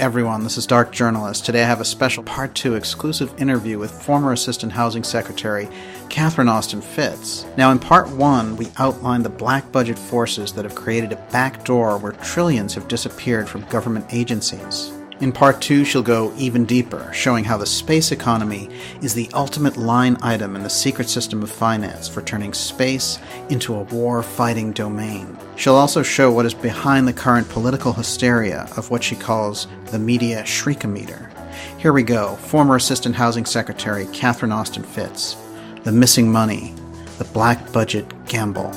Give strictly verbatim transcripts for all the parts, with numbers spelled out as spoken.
everyone, this is Dark Journalist. Today I have a special Part two exclusive interview with former Assistant Housing Secretary Catherine Austin Fitts. Now in Part one, we outlined the black budget forces that have created a backdoor where trillions have disappeared from government agencies. In Part two, she'll go even deeper, showing how the space economy is the ultimate line item in the secret system of finance for turning space into a war-fighting domain. She'll also show what is behind the current political hysteria of what she calls the media shriekometer. Here we go, former Assistant Housing Secretary Catherine Austin Fitts. The missing money, the black budget gamble.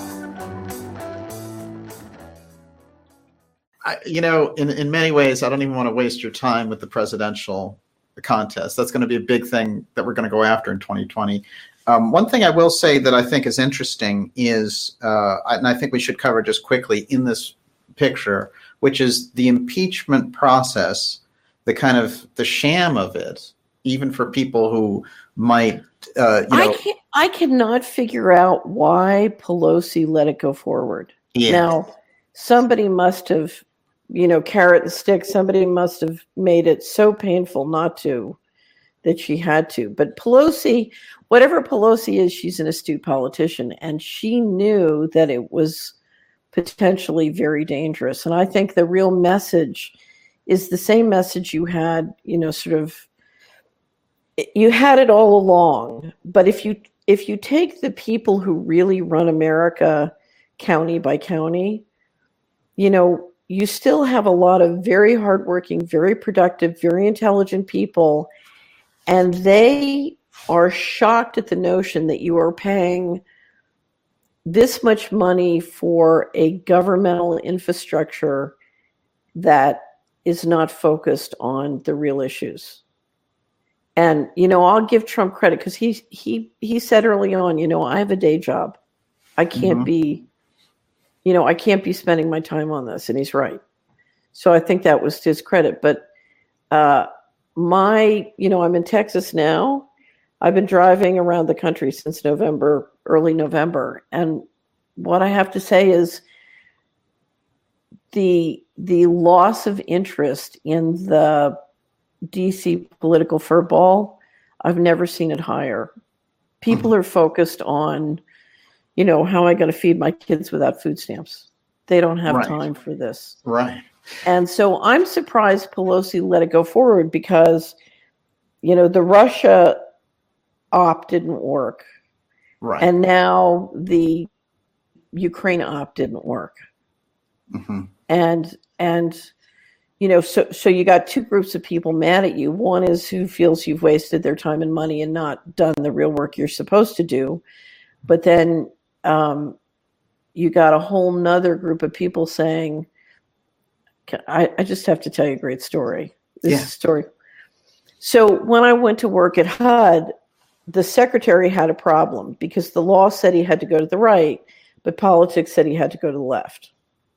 I, you know, in, in many ways, I don't even want to waste your time with the presidential contest. That's going to be a big thing that we're going to go after in twenty twenty. Um, one thing I will say that I think is interesting is, uh, and I think we should cover just quickly in this picture, which is the impeachment process, the kind of the sham of it, even for people who might, uh, you know. I, can't, I cannot figure out why Pelosi let it go forward. Yeah. Now, somebody must have, you know, carrot and stick, somebody must have made it so painful not to that she had to. But Pelosi, whatever Pelosi is, she's an astute politician, and she knew that it was potentially very dangerous. And I think the real message is the same message you had, you know, sort of, you had it all along. But if you if you take the people who really run America county by county, you know, you still have a lot of very hardworking, very productive, very intelligent people, and they are shocked at the notion that you are paying this much money for a governmental infrastructure that is not focused on the real issues. And, you know, I'll give Trump credit because he, he, he said early on, you know, I have a day job. I can't mm-hmm. be... You know, I can't be spending my time on this. And he's right. So I think that was to his credit. But uh, my, you know, I'm in Texas now. I've been driving around the country since November, early November. And what I have to say is the the loss of interest in the D C political furball, I've never seen it higher. People mm-hmm. are focused on, you know, how am I going to feed my kids without food stamps? They don't have right. time for this. Right. And so I'm surprised Pelosi let it go forward because, you know, the Russia op didn't work. Right. And now the Ukraine op didn't work. Mm-hmm. And, and, you know, so, so you got two groups of people mad at you. One is who feels you've wasted their time and money and not done the real work you're supposed to do. But then, Um, you got a whole nother group of people saying, I, I just have to tell you a great story. This yeah. story. So when I went to work at H U D, the secretary had a problem because the law said he had to go to the right, but politics said he had to go to the left.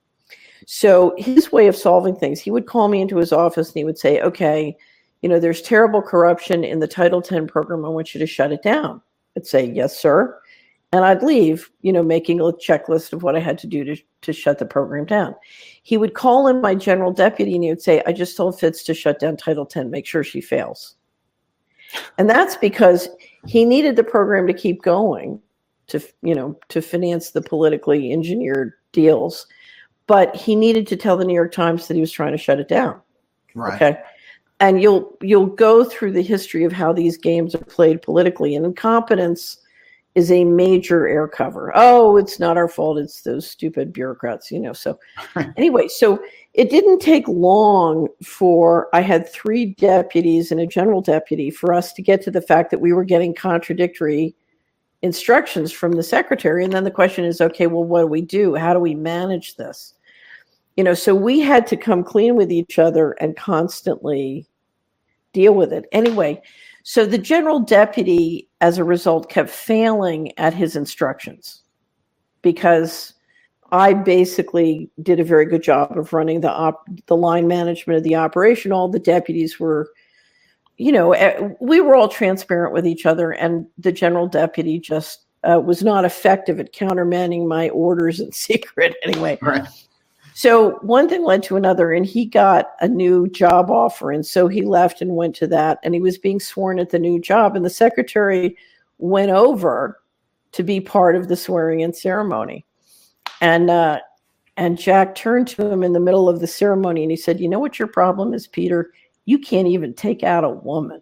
So his way of solving things, he would call me into his office and he would say, okay, you know, there's terrible corruption in the Title ten program. I want you to shut it down. I'd say, yes, sir. And I'd leave, you know, making a checklist of what I had to do to, to shut the program down. He would call in my general deputy and he would say, I just told Fitts to shut down Title ten, make sure she fails. And that's because he needed the program to keep going to, you know, to finance the politically engineered deals. But he needed to tell the New York Times that he was trying to shut it down. Right. Okay. And you'll, you'll go through the history of how these games are played politically, and incompetence is a major air cover. Oh, it's not our fault. It's those stupid bureaucrats, you know. So anyway, so it didn't take long for, I had three deputies and a general deputy for us to get to the fact that we were getting contradictory instructions from the secretary. And then the question is, okay, well, what do we do? How do we manage this? You know, so we had to come clean with each other and constantly deal with it. Anyway, so the general deputy, as a result, kept failing at his instructions because I basically did a very good job of running the op- the line management of the operation. All the deputies were, you know, we were all transparent with each other, and the general deputy just uh, was not effective at countermanding my orders in secret anyway. Right. So one thing led to another, and he got a new job offer. And so he left and went to that, and he was being sworn at the new job. And the secretary went over to be part of the swearing-in ceremony. And uh, and Jack turned to him in the middle of the ceremony, and he said, you know what your problem is, Peter? You can't even take out a woman.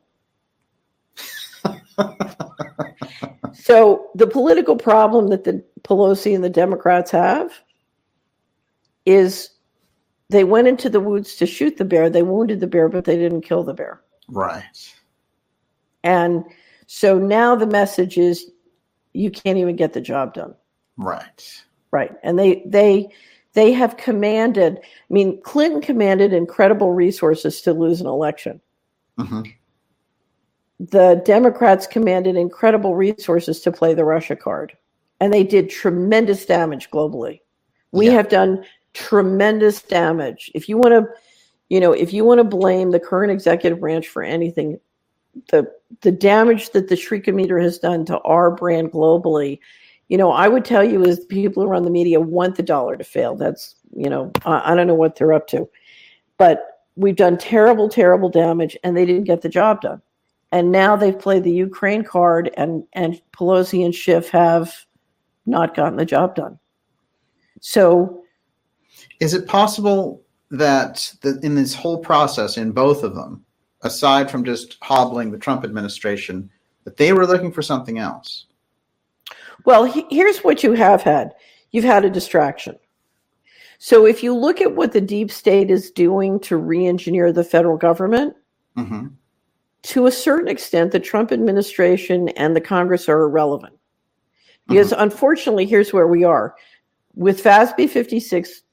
So the political problem that the Pelosi and the Democrats have is they went into the woods to shoot the bear. They wounded the bear, but they didn't kill the bear. Right. And so now the message is you can't even get the job done. Right. Right. And they they they have commanded, I mean, Clinton commanded incredible resources to lose an election. Mm-hmm. The Democrats commanded incredible resources to play the Russia card. And they did tremendous damage globally. We yeah. have done tremendous damage. If you want to, you know, if you want to blame the current executive branch for anything, the the damage that the Shriekometer has done to our brand globally, you know, I would tell you is the people who run the media want the dollar to fail. That's, you know, I, I don't know what they're up to. But we've done terrible, terrible damage, and they didn't get the job done. And now they've played the Ukraine card, and, and Pelosi and Schiff have not gotten the job done. So is it possible that the, in this whole process, in both of them, aside from just hobbling the Trump administration, that they were looking for something else? Well, he, here's what you have had. You've had a distraction. So if you look at what the deep state is doing to re-engineer the federal government, mm-hmm. to a certain extent, the Trump administration and the Congress are irrelevant. Because mm-hmm. unfortunately, here's where we are. With F A S B fifty-six,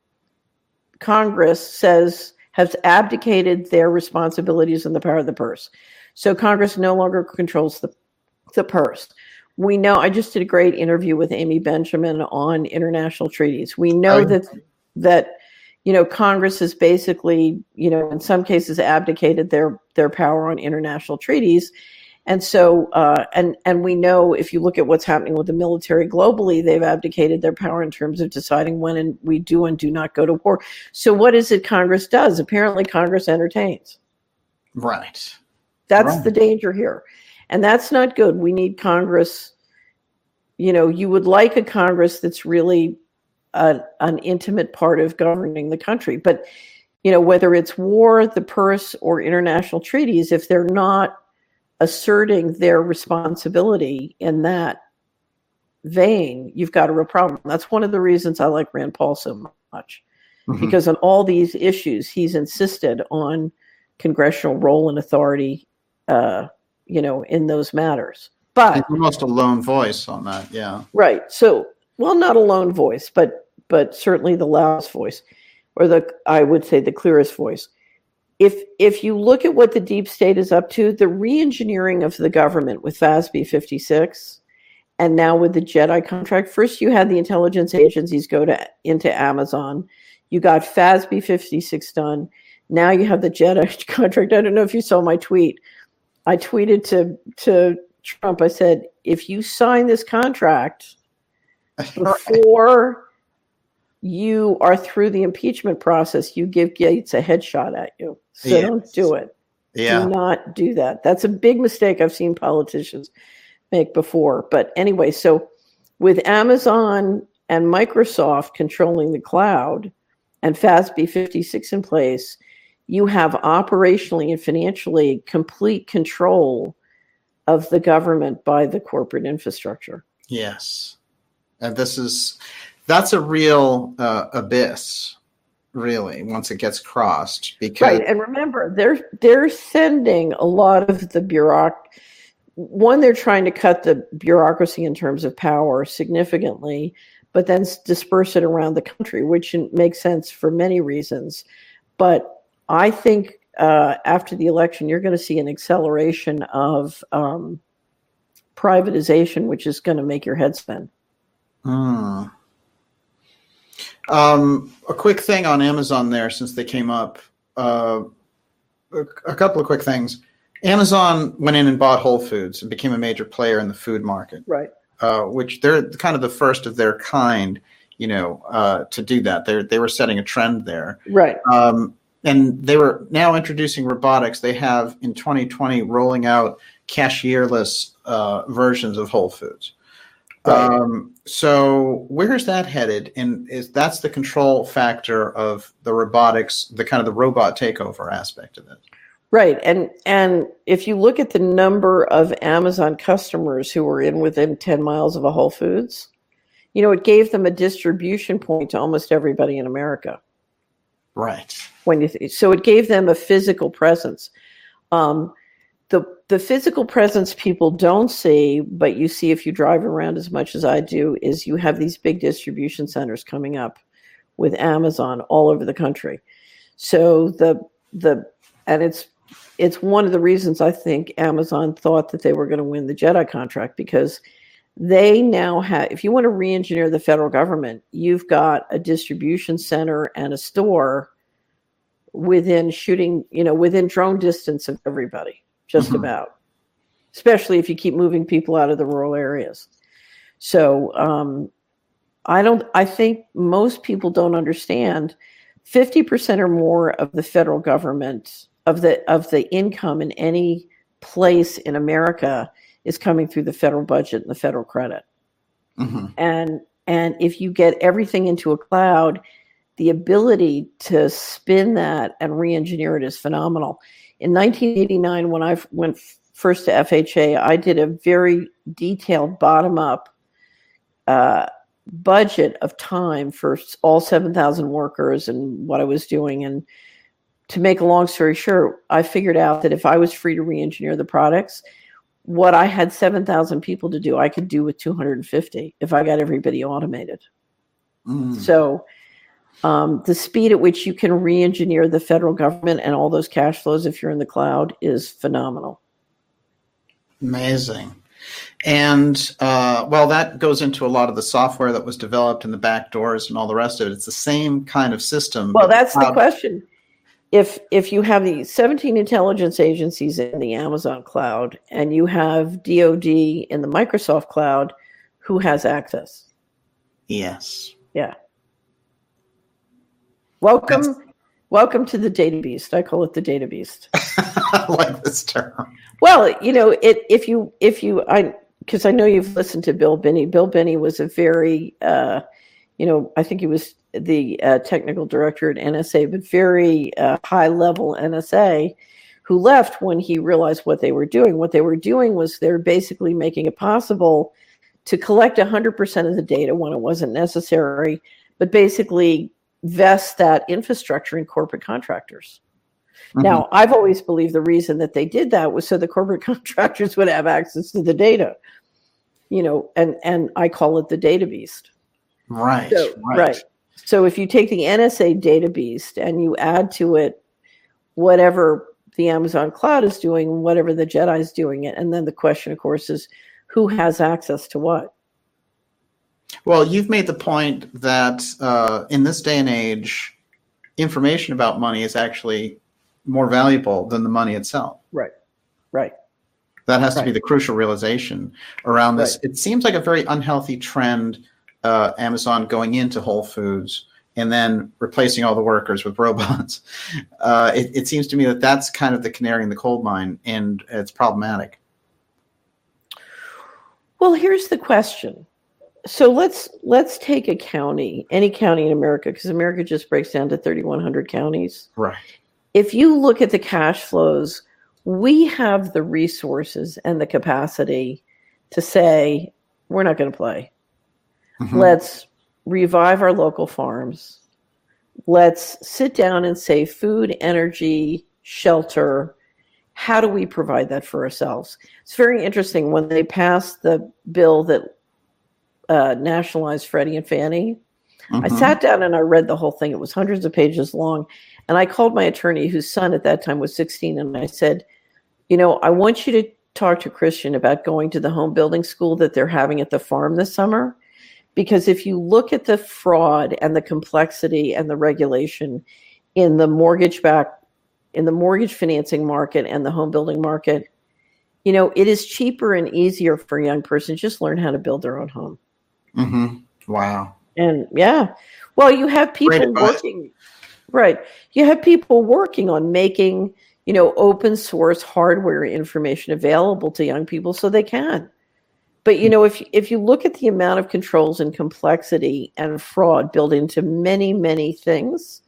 Congress says has abdicated their responsibilities in the power of the purse. So Congress no longer controls the, the purse. We know, I just did a great interview with Amy Benjamin on international treaties. We know I, that, that, you know, Congress has basically, you know, in some cases abdicated their, their power on international treaties. And so, uh, and, and we know if you look at what's happening with the military globally, they've abdicated their power in terms of deciding when and we do and do not go to war. So what is it Congress does? Apparently Congress entertains. Right. That's right. the danger here. And that's not good. We need Congress, you know, you would like a Congress that's really a, an intimate part of governing the country. But, you know, whether it's war, the purse, or international treaties, if they're not asserting their responsibility in that vein, you've got a real problem. That's one of the reasons I like Rand Paul so much, mm-hmm. because on all these issues, he's insisted on congressional role and authority, uh, you know, in those matters. But he's almost a lone voice on that, yeah. Right. So, well, not a lone voice, but but certainly the loudest voice, or the I would say the clearest voice. If if you look at what the deep state is up to, the re-engineering of the government with F A S B fifty-six, and now with the Jedi contract. First, you had the intelligence agencies go to into Amazon. You got F A S B fifty-six done. Now you have the Jedi contract. I don't know if you saw my tweet. I tweeted to to Trump. I said, if you sign this contract before you are through the impeachment process, you give Gates a headshot at you. So yes. Don't do it. Yeah. Do not do that. That's a big mistake I've seen politicians make before. But anyway, so with Amazon and Microsoft controlling the cloud and F A S B fifty-six in place, you have operationally and financially complete control of the government by the corporate infrastructure. Yes. And this is... That's a real uh, abyss, really, once it gets crossed. Because right, and remember, they're they're sending a lot of the bureauc. One, they're trying to cut the bureaucracy in terms of power significantly, but then disperse it around the country, which makes sense for many reasons. But I think uh, after the election, you're going to see an acceleration of um, privatization, which is going to make your head spin. Hmm. Um, a quick thing on Amazon there, since they came up. Uh, a, a couple of quick things. Amazon went in and bought Whole Foods and became a major player in the food market. Right. Uh, which they're kind of the first of their kind you know, uh, to do that. They they were setting a trend there. Right. Um, and they were now introducing robotics. They have in twenty twenty rolling out cashierless uh, versions of Whole Foods. Right. Um, so where's that headed? And is that's the control factor of the robotics, the kind of the robot takeover aspect of it? Right. And and if you look at the number of Amazon customers who were in within ten miles of a Whole Foods, you know, it gave them a distribution point to almost everybody in America. Right. When you th- so it gave them a physical presence. Um, the the physical presence people don't see, but you see if you drive around as much as I do, is you have these big distribution centers coming up with Amazon all over the country. So the the and it's it's one of the reasons I think Amazon thought that they were going to win the JEDI contract, because they now have, if you want to re-engineer the federal government, you've got a distribution center and a store within shooting, you know, within drone distance of everybody, just mm-hmm. about, especially if you keep moving people out of the rural areas. So um, I don't, I think most people don't understand fifty percent or more of the federal government of the, of the income in any place in America is coming through the federal budget and the federal credit. Mm-hmm. And, and if you get everything into a cloud, the ability to spin that and re-engineer it is phenomenal. In nineteen eighty-nine, when I went first to F H A, I did a very detailed bottom-up uh, budget of time for all seven thousand workers and what I was doing. And to make a long story short, I figured out that if I was free to re-engineer the products, what I had seven thousand people to do, I could do with two hundred fifty if I got everybody automated. Mm. So um, the speed at which you can re-engineer the federal government and all those cash flows if you're in the cloud is phenomenal. Amazing. And, uh, well, that goes into a lot of the software that was developed and the back doors and all the rest of it. It's the same kind of system. Well, that's the question. If if you have the seventeen intelligence agencies in the Amazon cloud and you have D O D in the Microsoft cloud, who has access? Yes. Yeah. Welcome, That's... welcome to the data beast. I call it the data beast. I like this term. Well, you know, it if you if you I because I know you've listened to Bill Binney. Bill Binney was a very, uh, you know, I think he was the uh, technical director at N S A, but very uh, high level N S A, who left when he realized what they were doing. What they were doing was they're basically making it possible to collect one hundred percent of the data when it wasn't necessary, but basically vest that infrastructure in corporate contractors. Mm-hmm. Now, I've always believed the reason that they did that was so the corporate contractors would have access to the data, you know, and, and I call it the data beast. Right, so, right. Right. So if you take the N S A data beast and you add to it whatever the Amazon cloud is doing, whatever the JEDI is doing it, and then the question, of course, is who has access to what? Well, you've made the point that uh, in this day and age, information about money is actually more valuable than the money itself. Right, right. That has to right. be the crucial realization around this. Right. It seems like a very unhealthy trend, uh, Amazon going into Whole Foods and then replacing all the workers with robots. Uh, it, it seems to me that that's kind of the canary in the coal mine, and it's problematic. Well, here's the question. So let's let's take a county, any county in America, because America just breaks down to thirty-one hundred counties. Right. If you look at the cash flows, we have the resources and the capacity to say, we're not going to play. Mm-hmm. Let's revive our local farms. Let's sit down and say food, energy, shelter. How do we provide that for ourselves? It's very interesting when they passed the bill that uh, nationalized Freddie and Fannie. Mm-hmm. I sat down and I read the whole thing. It was hundreds of pages long. And I called my attorney, whose son at that time was sixteen, and I said, you know, I want you to talk to Christian about going to the home building school that they're having at the farm this summer. Because if you look at the fraud and the complexity and the regulation in the mortgage back, in the mortgage financing market and the home building market, you know, it is cheaper and easier for a young person to just learn how to build their own home. Mm-hmm. Wow. And yeah, well, you have people working, right. You have people working on making, you know, open source hardware information available to young people so they can. But, you know, if, if you look at the amount of controls and complexity and fraud built into many, many things,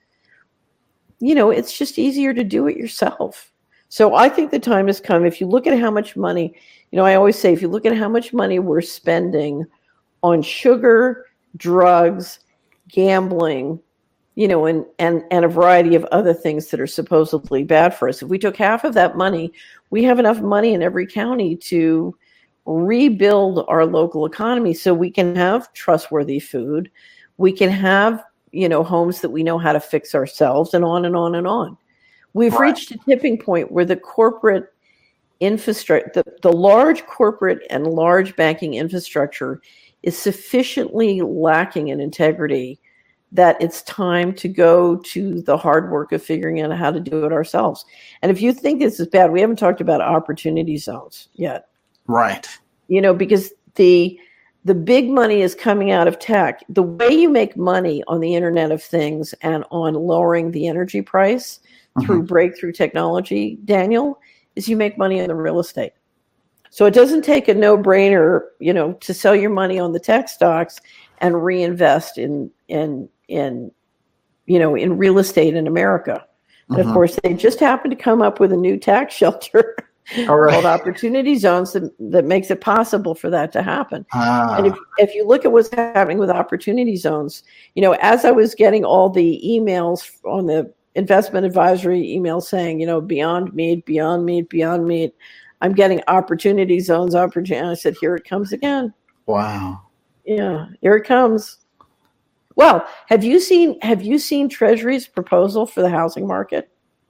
you know, it's just easier to do it yourself. So I think the time has come. If you look at how much money, you know, I always say, if you look at how much money we're spending on sugar, drugs, gambling, you know, and, and, and a variety of other things that are supposedly bad for us. If we took half of that money, we have enough money in every county to rebuild our local economy so we can have trustworthy food. We can have, you know, homes that we know how to fix ourselves, and on and on and on. We've right. reached a tipping point where the corporate infrastructure, the, the large corporate and large banking infrastructure is sufficiently lacking in integrity that it's time to go to the hard work of figuring out how to do it ourselves. And if you think this is bad, we haven't talked about opportunity zones yet. Right. You know, because the the big money is coming out of tech. The way you make money on the Internet of Things and on lowering the energy price mm-hmm. through breakthrough technology, Daniel, is you make money on the real estate. So it doesn't take a no-brainer, you know, to sell your money on the tech stocks and reinvest in in in you know in real estate in America. And mm-hmm. of course, they just happened to come up with a new tax shelter All right. called opportunity zones that, that makes it possible for that to happen. Ah. And if, if you look at what's happening with opportunity zones, you know, as I was getting all the emails on the investment advisory email saying, you know, beyond meat, beyond meat, beyond meat, I'm getting opportunity zones, opportunity. I said, here it comes again. Wow. Yeah, here it comes. Well, have you seen have you seen Treasury's proposal for the housing market?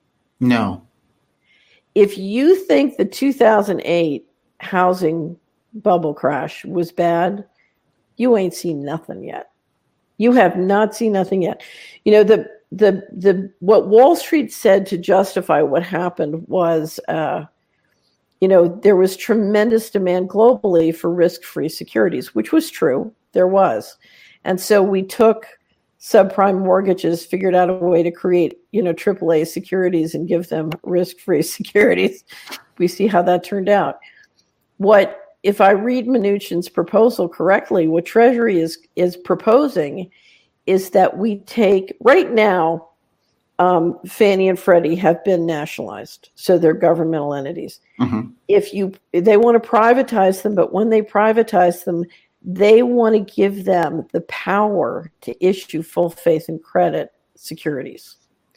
No. If you think the two thousand eight housing bubble crash was bad, you ain't seen nothing yet. You have not seen nothing yet. You know, the the the what Wall Street said to justify what happened was, uh, you know, there was tremendous demand globally for risk-free securities, which was true. There was. And so we took subprime mortgages, figured out a way to create, you know, triple A securities and give them risk-free securities. We see how that turned out. What, if I read Mnuchin's proposal correctly, what Treasury is is proposing is that we take, right now, um, Fannie and Freddie have been nationalized, so they're governmental entities. Mm-hmm. If you, they want to privatize them, but when they privatize them, they want to give them the power to issue full faith and credit securities.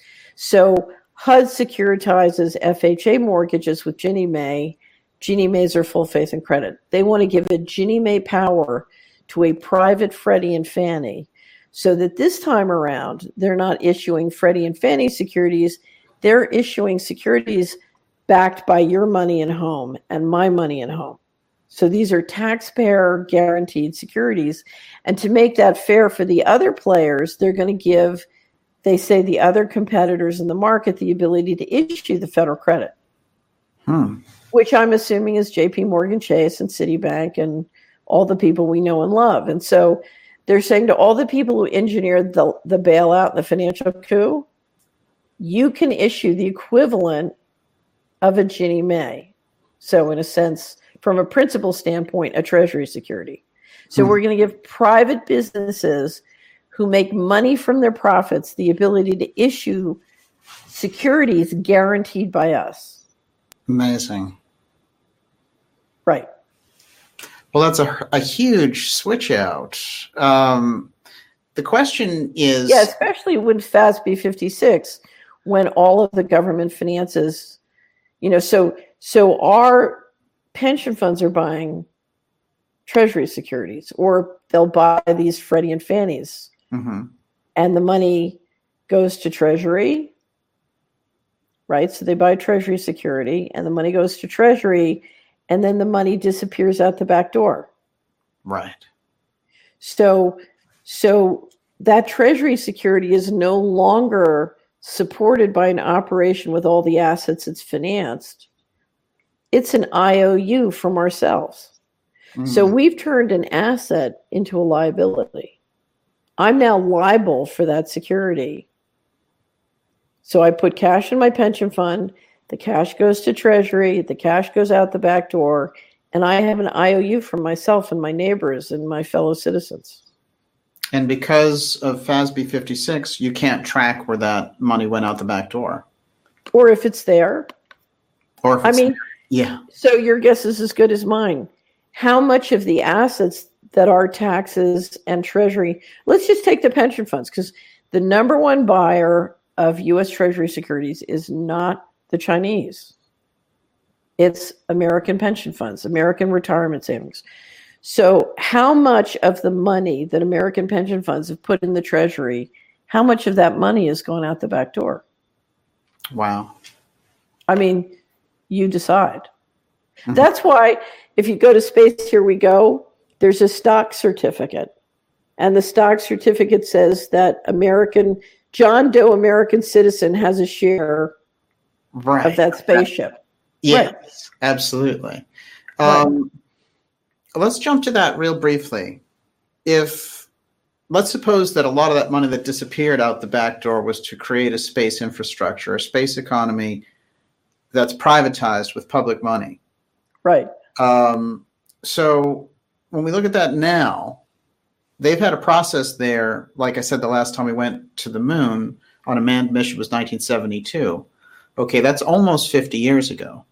So H U D securitizes F H A mortgages with Ginnie Mae. Ginnie Mae's are full faith and credit. They want to give a Ginnie Mae power to a private Freddie and Fannie so that this time around, they're not issuing Freddie and Fannie securities. They're issuing securities backed by your money and home and my money and home. So these are taxpayer guaranteed securities. And to make that fair for the other players, they're going to give, they say, the other competitors in the market the ability to issue the federal credit, hmm. which I'm assuming is J P Morgan Chase and Citibank and all the people we know and love. And so they're saying to all the people who engineered the, the bailout and the financial coup, you can issue the equivalent of a Ginnie Mae. So in a sense, from a principal standpoint, a Treasury security. So hmm. we're going to give private businesses who make money from their profits the ability to issue securities guaranteed by us. Amazing. Right. Well, that's a, a huge switch out. Um, the question is... Yeah, especially with F A S B fifty-six, when all of the government finances, you know, so so our pension funds are buying Treasury securities, or they'll buy these Freddie and Fannies, mm-hmm. and the money goes to Treasury, right? So they buy Treasury security, and the money goes to Treasury, and then the money disappears out the back door. Right. So, so that Treasury security is no longer supported by an operation with all the assets it's financed. It's an I O U from ourselves. Mm. So we've turned an asset into a liability. I'm now liable for that security. So I put cash in my pension fund, the cash goes to Treasury, the cash goes out the back door, and I have an I O U for myself and my neighbors and my fellow citizens. And because of F A S B fifty-six, you can't track where that money went out the back door. Or if it's there. Or if I it's mean, there. Yeah. So your guess is as good as mine. How much of the assets that are taxes and Treasury, let's just take the pension funds, because the number one buyer of U S Treasury securities is not the Chinese. It's American pension funds, American retirement savings. So how much of the money that American pension funds have put in the Treasury, how much of that money has gone out the back door? Wow. I mean, you decide. Mm-hmm. That's why if you go to Space Here We Go, there's a stock certificate. And the stock certificate says that American, John Doe American citizen has a share right. of that spaceship. Yes, right. Absolutely. Um, right. Let's jump to that real briefly. If, let's suppose that a lot of that money that disappeared out the back door was to create a space infrastructure, a space economy that's privatized with public money. Right. Um, so when we look at that now, they've had a process there. Like I said, the last time we went to the moon on a manned mission was nineteen seventy-two. Okay, that's almost fifty years ago.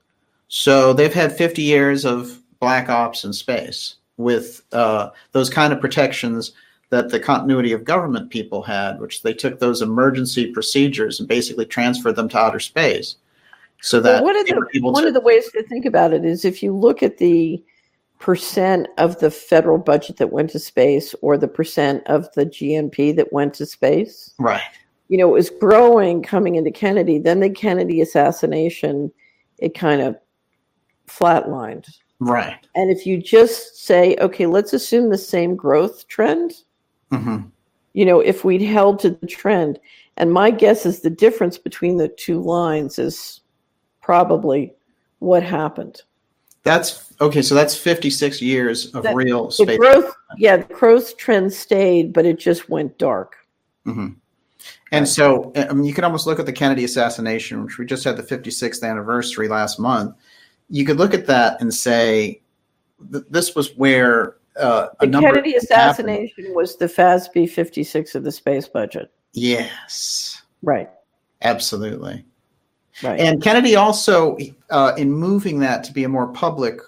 So they've had fifty years of black ops in space with uh, those kind of protections that the continuity of government people had, which they took those emergency procedures and basically transferred them to outer space. So that well, one, of the, one to- of the ways to think about it is if you look at the percent of the federal budget that went to space or the percent of the G N P that went to space. Right. You know, it was growing coming into Kennedy. Then the Kennedy assassination, it kind of flatlined. Right. And if you just say, okay, let's assume the same growth trend, mm-hmm. you know, if we'd held to the trend, and my guess is the difference between the two lines is probably what happened. That's okay. So that's fifty-six years of that, real space. The growth, yeah, the growth trend stayed, but it just went dark. Mm-hmm. And right. so, I mean, you could almost look at the Kennedy assassination, which we just had the fifty-sixth anniversary last month. You could look at that and say, th- this was where uh, a the number Kennedy assassination happened. Was the F A S B fifty-six of the space budget. Yes. Right. Absolutely. Right. And Kennedy also, uh, in moving that to be a more public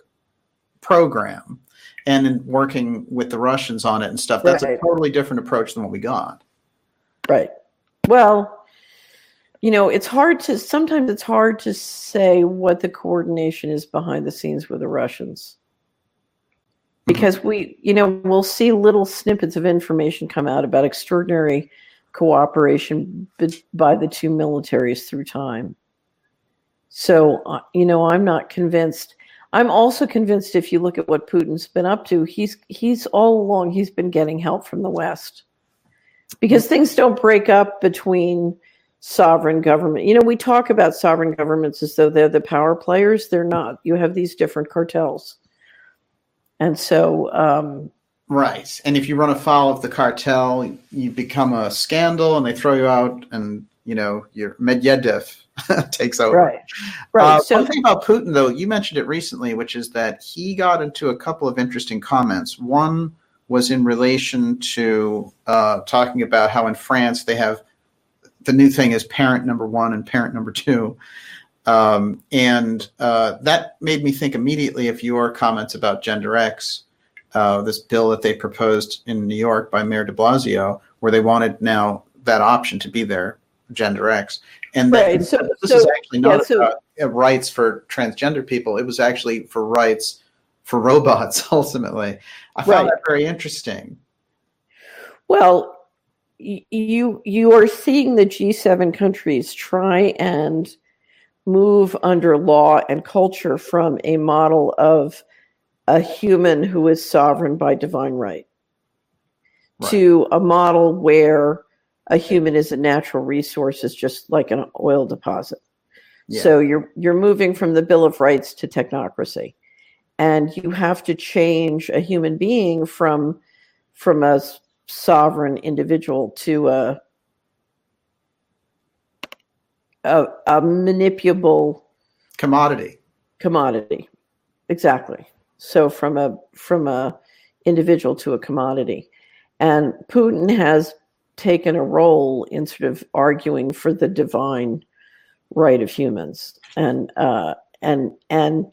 program and in working with the Russians on it and stuff, that's right. a totally different approach than what we got. Right. Well, you know, it's hard to, sometimes it's hard to say what the coordination is behind the scenes with the Russians. Because mm-hmm. we, you know, we'll see little snippets of information come out about extraordinary cooperation by the two militaries through time. So, uh, you know, I'm not convinced. I'm also convinced if you look at what Putin's been up to, he's he's all along, he's been getting help from the West. Because things don't break up between sovereign government. You know, we talk about sovereign governments as though they're the power players. They're not. You have these different cartels. And so... Um, right. And if you run afoul of the cartel, you become a scandal and they throw you out and, you know, your Medvedev takes over. Right. Right. Uh, so, one thing about Putin, though, you mentioned it recently, which is that he got into a couple of interesting comments. One was in relation to uh, talking about how in France they have the new thing is parent number one and parent number two. Um, and uh, that made me think immediately of your comments about Gender X, uh, this bill that they proposed in New York by Mayor de Blasio, where they wanted now that option to be there, Gender X. And right. that, so, this so, is actually not yeah, so, about uh, rights for transgender people. It was actually for rights for robots, ultimately. I found right. that very interesting. Well, you you are seeing the G seven countries try and move under law and culture from a model of a human who is sovereign by divine right, right. to a model where a human is a natural resource, is just like an oil deposit. Yeah. So you're you're moving from the Bill of Rights to technocracy, and you have to change a human being from from a sovereign individual to a a, a manipulable commodity. Commodity, exactly. So from a from a individual to a commodity, and Putin has taken a role in sort of arguing for the divine right of humans, and uh, and and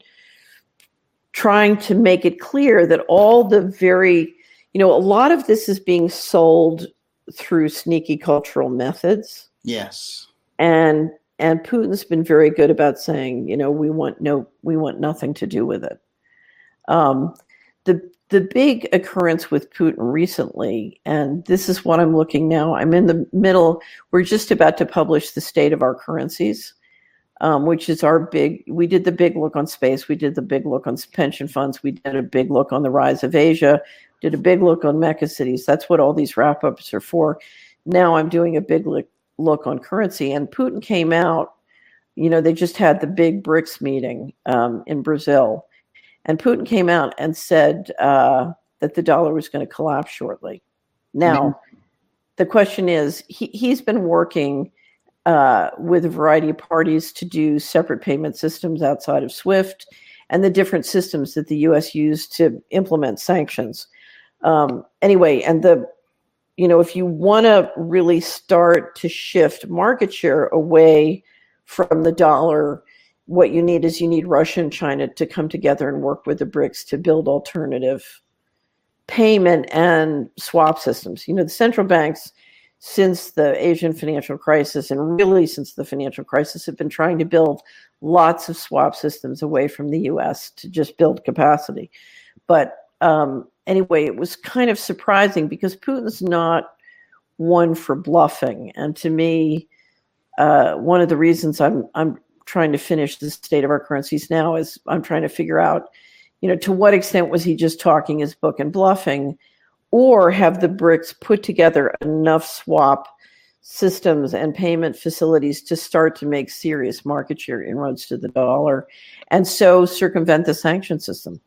trying to make it clear that all the very, you know, a lot of this is being sold through sneaky cultural methods. Yes, and and Putin's been very good about saying, you know, we want no, we want nothing to do with it. Um, the the big occurrence with Putin recently, and this is what I'm looking now. I'm in the middle. We're just about to publish the state of our currencies, um, which is our big. We did the big look on space. We did the big look on pension funds. We did a big look on the rise of Asia. Did a big look on mega cities. That's what all these wrap ups are for. Now I'm doing a big look. look on currency, and Putin came out, you know, they just had the big BRICS meeting um, in Brazil, and Putin came out and said uh, that the dollar was going to collapse shortly. Now, mm-hmm. the question is, he, he's been working uh, with a variety of parties to do separate payment systems outside of SWIFT and the different systems that the U S used to implement sanctions. Um, anyway, and the You know, if you want to really start to shift market share away from the dollar, what you need is you need Russia and China to come together and work with the BRICS to build alternative payment and swap systems. You know, the central banks, since the Asian financial crisis, and really since the financial crisis, have been trying to build lots of swap systems away from the U S to just build capacity. But um, anyway, it was kind of surprising because Putin's not one for bluffing. And to me, uh, one of the reasons I'm I'm trying to finish the state of our currencies now is I'm trying to figure out, you know, to what extent was he just talking his book and bluffing, or have the BRICS put together enough swap systems and payment facilities to start to make serious market share inroads to the dollar and so circumvent the sanction system?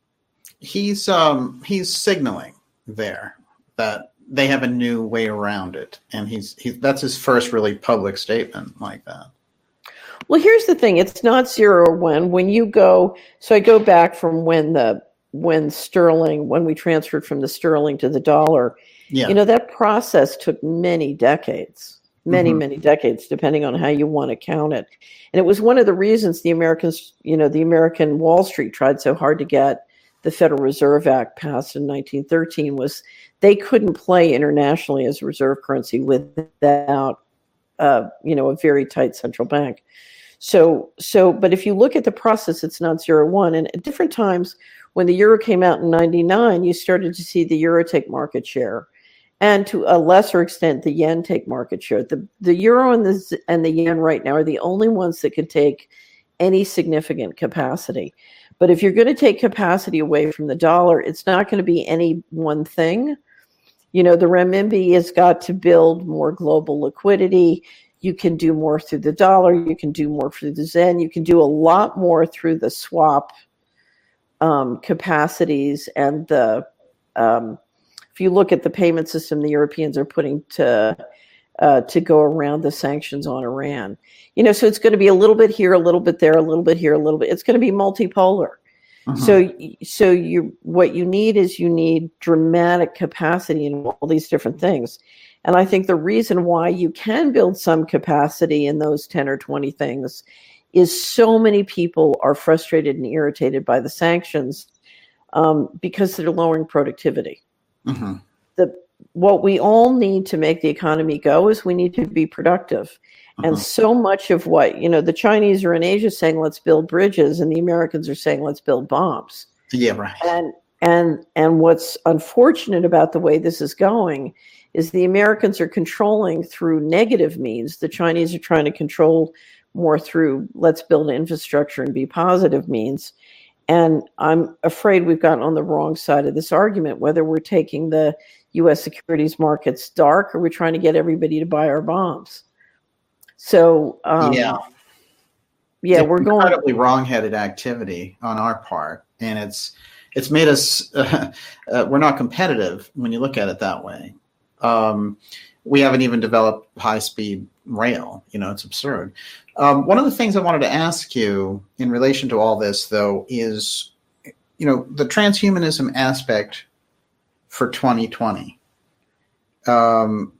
He's um, he's signaling there that they have a new way around it, and he's he, that's his first really public statement like that. Well, here's the thing: it's not zero or one. When you go, so I go back from when the when sterling, when we transferred from the sterling to the dollar. Yeah. You know, that process took many decades, many mm-hmm. many decades, depending on how you want to count it. And it was one of the reasons the Americans, you know, the American Wall Street tried so hard to get the Federal Reserve Act passed in nineteen thirteen, was they couldn't play internationally as a reserve currency without, uh, you know, a very tight central bank. So, so, but if you look at the process, it's not zero one. And at different times, when the euro came out in ninety-nine, you started to see the euro take market share, and to a lesser extent, the yen take market share. The the euro and the and the yen right now are the only ones that can take any significant capacity. But if you're going to take capacity away from the dollar, it's not going to be any one thing. You know, the renminbi has got to build more global liquidity. You can do more through the dollar. You can do more through the yen. You can do a lot more through the swap um, capacities. And the um, if you look at the payment system the Europeans are putting to uh, to go around the sanctions on Iran. You know, so it's going to be a little bit here, a little bit there, a little bit here, a little bit. It's going to be multipolar. Uh-huh. So, so you what you need is you need dramatic capacity in all these different things. And I think the reason why you can build some capacity in those ten or twenty things is so many people are frustrated and irritated by the sanctions um, because they're lowering productivity. Uh-huh. The what we all need to make the economy go is we need to be productive. Uh-huh. And so much of what, you know, the Chinese are in Asia saying, let's build bridges, and the Americans are saying, let's build bombs. Yeah, right. And, and, and what's unfortunate about the way this is going is the Americans are controlling through negative means. The Chinese are trying to control more through let's build infrastructure and be positive means. And I'm afraid we've gotten on the wrong side of this argument, whether we're taking the U S securities markets dark or we're trying to get everybody to buy our bombs. So, um, yeah, yeah, it's we're going incredibly wrong-headed activity on our part, and it's it's made us uh, uh, we're not competitive when you look at it that way. Um, we haven't even developed high-speed rail. You know, it's absurd. Um, one of the things I wanted to ask you in relation to all this, though, is, you know, the transhumanism aspect for twenty twenty. Um,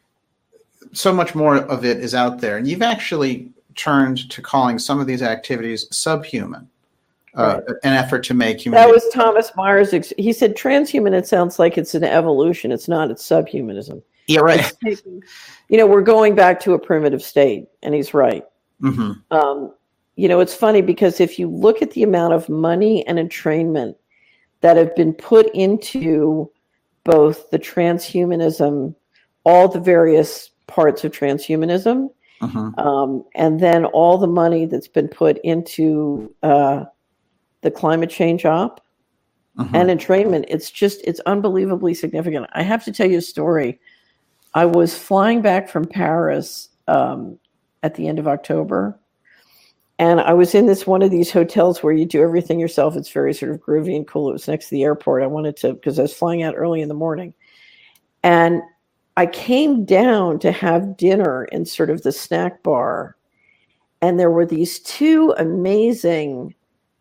so much more of it is out there, and you've actually turned to calling some of these activities subhuman, uh, right. an effort to make human. That was Thomas Myers. He said transhuman, it sounds like it's an evolution. It's not, it's subhumanism. Yeah, right. Taking, you know, we're going back to a primitive state, and he's right. Mm-hmm. Um, you know, it's funny because if you look at the amount of money and entrainment that have been put into both the transhumanism, all the various parts of transhumanism, mm-hmm. um, and then all the money that's been put into uh, the climate change op mm-hmm. and entrainment, it's just, it's unbelievably significant. I have to tell you a story. I was flying back from Paris um, at the end of October, and I was in this one of these hotels where you do everything yourself. It's very sort of groovy and cool. It was next to the airport. I wanted to, because I was flying out early in the morning. And I came down to have dinner in sort of the snack bar, and there were these two amazing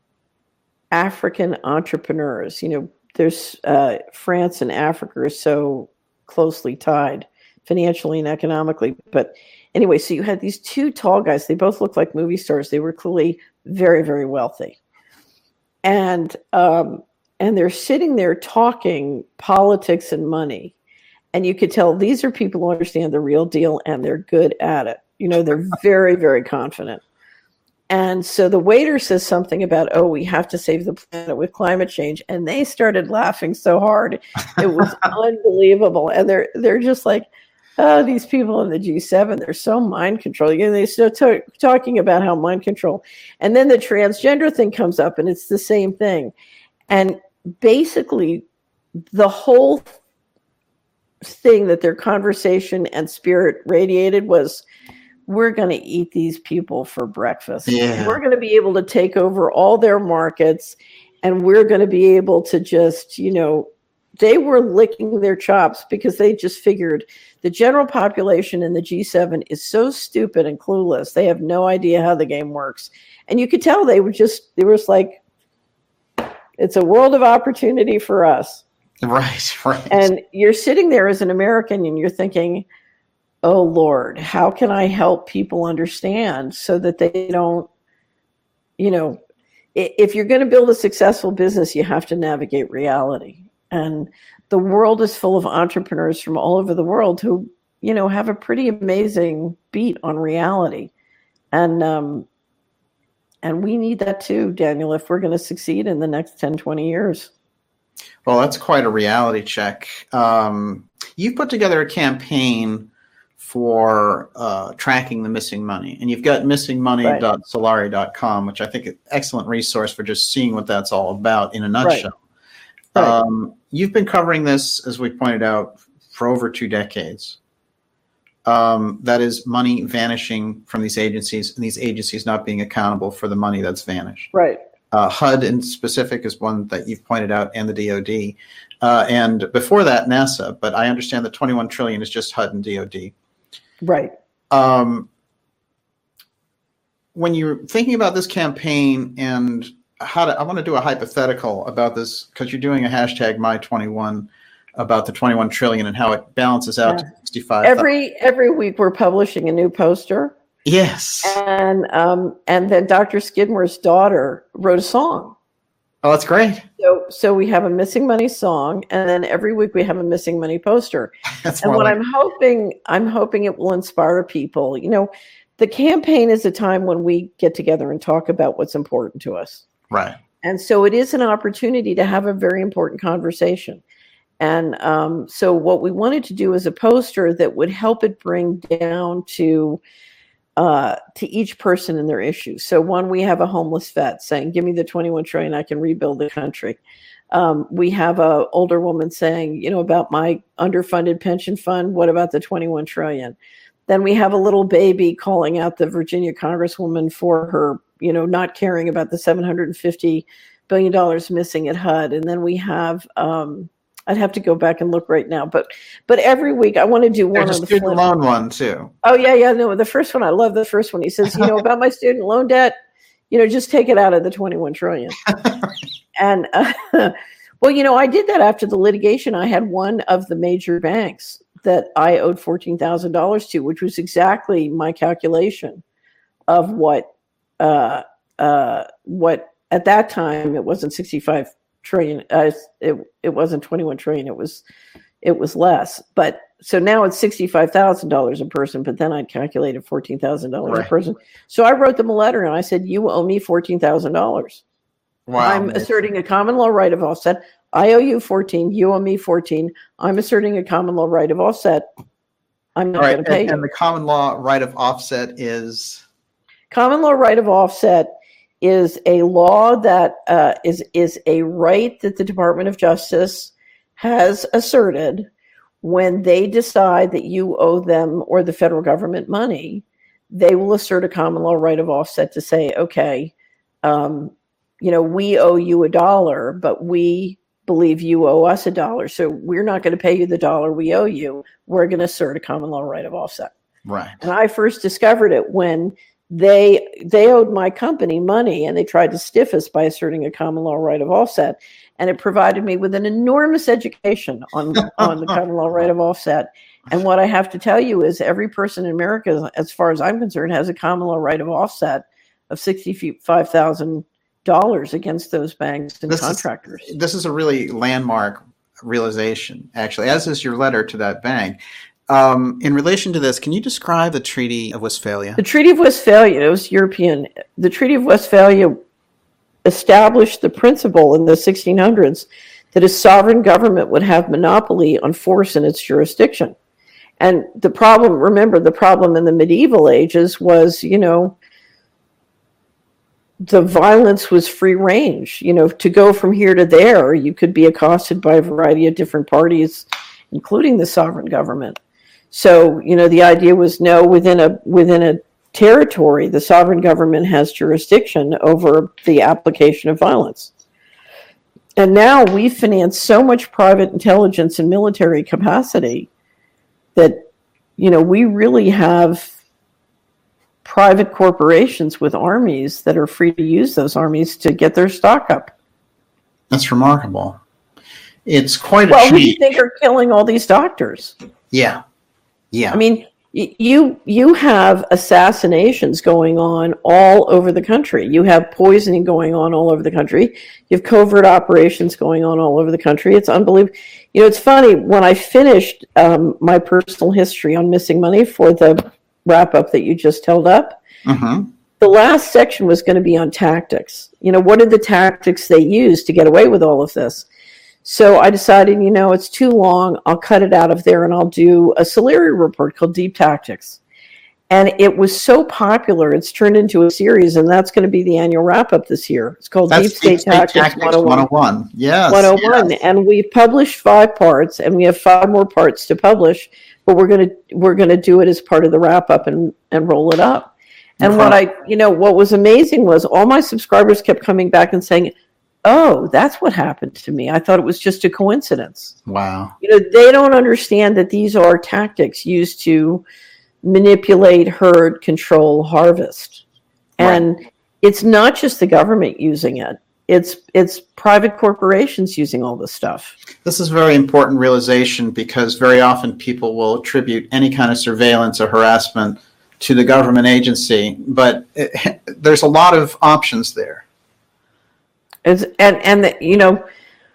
African entrepreneurs. You know, there's uh, France and Africa are so closely tied financially and economically. But anyway, so you had these two tall guys. They both looked like movie stars. They were clearly very, very wealthy. And um, and they're sitting there talking politics and money. And you could tell these are people who understand the real deal, and they're good at it. You know, they're very, very confident. And so the waiter says something about, oh, we have to save the planet with climate change. And they started laughing so hard. It was unbelievable. And they're they're just like, oh, these people in the G seven, they're so mind control. You know, they start t- talking about how mind control. And then the transgender thing comes up, and it's the same thing. And basically, the whole thing that their conversation and spirit radiated was, we're going to eat these people for breakfast. Yeah. We're going to be able to take over all their markets, and we're going to be able to just, you know, they were licking their chops because they just figured the general population in the G seven is so stupid and clueless. They have no idea how the game works. And you could tell they were just, they were just like, it's a world of opportunity for us. Right, right. And you're sitting there as an American and you're thinking, oh, Lord, how can I help people understand so that they don't, you know, if you're going to build a successful business, you have to navigate reality. And the world is full of entrepreneurs from all over the world who, you know, have a pretty amazing beat on reality. And, um, and we need that too, Daniel, if we're going to succeed in the next ten, twenty years. Well, that's quite a reality check. Um, you've put together a campaign for uh, tracking the missing money, and you've got missing money dot solari dot com, which I think is an excellent resource for just seeing what that's all about in a nutshell. Right. Right. Um, you've been covering this, as we pointed out, for over two decades. Um, that is money vanishing from these agencies, and these agencies not being accountable for the money that's vanished. Right. Uh, H U D in specific is one that you've pointed out, and the D O D. Uh, and before that, NASA. But I understand that twenty-one trillion dollars is just H U D and D O D. Right. Um, when you're thinking about this campaign and how to, I want to do a hypothetical about this, because you're doing a hashtag my twenty-one about the twenty-one trillion and how it balances out yeah. to sixty-five. Every every week we're publishing a new poster. Yes. And um, and then Doctor Skidmore's daughter wrote a song. Oh, that's great. So so we have a missing money song, and then every week we have a missing money poster. That's and what like- I'm hoping, I'm hoping it will inspire people. You know, the campaign is a time when we get together and talk about what's important to us. Right. And so it is an opportunity to have a very important conversation. And um, so what we wanted to do is a poster that would help it bring down to uh, to each person and their issues. So one, we have a homeless vet saying, give me the twenty-one trillion, I can rebuild the country. Um, we have a older woman saying, you know, about my underfunded pension fund, what about the twenty-one trillion? Then we have a little baby calling out the Virginia Congresswoman for her, you know, not caring about the seven hundred fifty billion dollars missing at H U D. And then we have um, I'd have to go back and look right now, but but every week I want to do one There's on a the student loan one too. Oh yeah, yeah. No, the first one I love. The first one he says, you know, about my student loan debt, you know, just take it out of the twenty-one trillion. And uh, well, you know, I did that after the litigation. I had one of the major banks that I owed fourteen thousand dollars to, which was exactly my calculation of what uh, uh, what at that time it wasn't sixty-five trillion. Uh, it it wasn't twenty-one trillion. It was it was less. But so now it's sixty-five thousand dollars a person. But then I calculated fourteen thousand dollars Right. a person. So I wrote them a letter and I said, "You owe me fourteen thousand dollars. Wow. I'm asserting a common law right of offset. I owe you fourteen. You owe me fourteen. I'm asserting a common law right of offset. I'm not All right. going to pay And, you." and the common law right of offset is Common law right of offset is a law that uh, is is a right that the Department of Justice has asserted when they decide that you owe them or the federal government money. They will assert a common law right of offset to say, okay, um, you know, we owe you a dollar, but we believe you owe us a dollar, so we're not going to pay you the dollar we owe you. We're going to assert a common law right of offset. right. And I first discovered it when they they owed my company money and they tried to stiff us by asserting a common law right of offset. And it provided me with an enormous education on, on the common law right of offset. And what I have to tell you is every person in America, as far as I'm concerned, has a common law right of offset of sixty-five thousand dollars against those banks and This is- contractors. This is a really landmark realization, actually, as is your letter to that bank. Um, in relation to this, can you describe the Treaty of Westphalia? The Treaty of Westphalia, it was European. The Treaty of Westphalia established the principle in the sixteen hundreds that a sovereign government would have monopoly on force in its jurisdiction. And the problem, remember, the problem in the medieval ages was, you know, the violence was free range. You know, to go from here to there, you could be accosted by a variety of different parties, including the sovereign government. So, you know, the idea was no, within a within a territory, the sovereign government has jurisdiction over the application of violence. And now we finance so much private intelligence and military capacity that, you know, we really have private corporations with armies that are free to use those armies to get their stock up. That's remarkable. It's quite a Well, who do you change. think are killing all these doctors? Yeah. Yeah. I mean, y- you you have assassinations going on all over the country. You have poisoning going on all over the country. You have covert operations going on all over the country. It's unbelievable. You know, it's funny, when I finished um, my personal history on missing money for the wrap-up that you just held up, mm-hmm. the last section was going to be on tactics. You know, what are the tactics they use to get away with all of this? So I decided, you know, it's too long. I'll cut it out of there and I'll do a Solari report called Deep Tactics. And it was so popular, it's turned into a series, and that's going to be the annual wrap-up this year. It's called That's Deep State, Deep State Tactics, Tactics one oh one. one oh one. Yes. one oh one. yes. And we've published five parts, and we have five more parts to publish, but we're going to we're going to do it as part of the wrap-up and, and roll it up. And Okay. what I, you know, what was amazing was all my subscribers kept coming back and saying, oh, that's what happened to me. I thought it was just a coincidence. Wow. You know, they don't understand that these are tactics used to manipulate, herd, control, harvest. And Right. it's not just the government using it. It's it's private corporations using all this stuff. This is a very important realization because very often people will attribute any kind of surveillance or harassment to the government agency, but it, there's a lot of options there. It's, and and the, you know,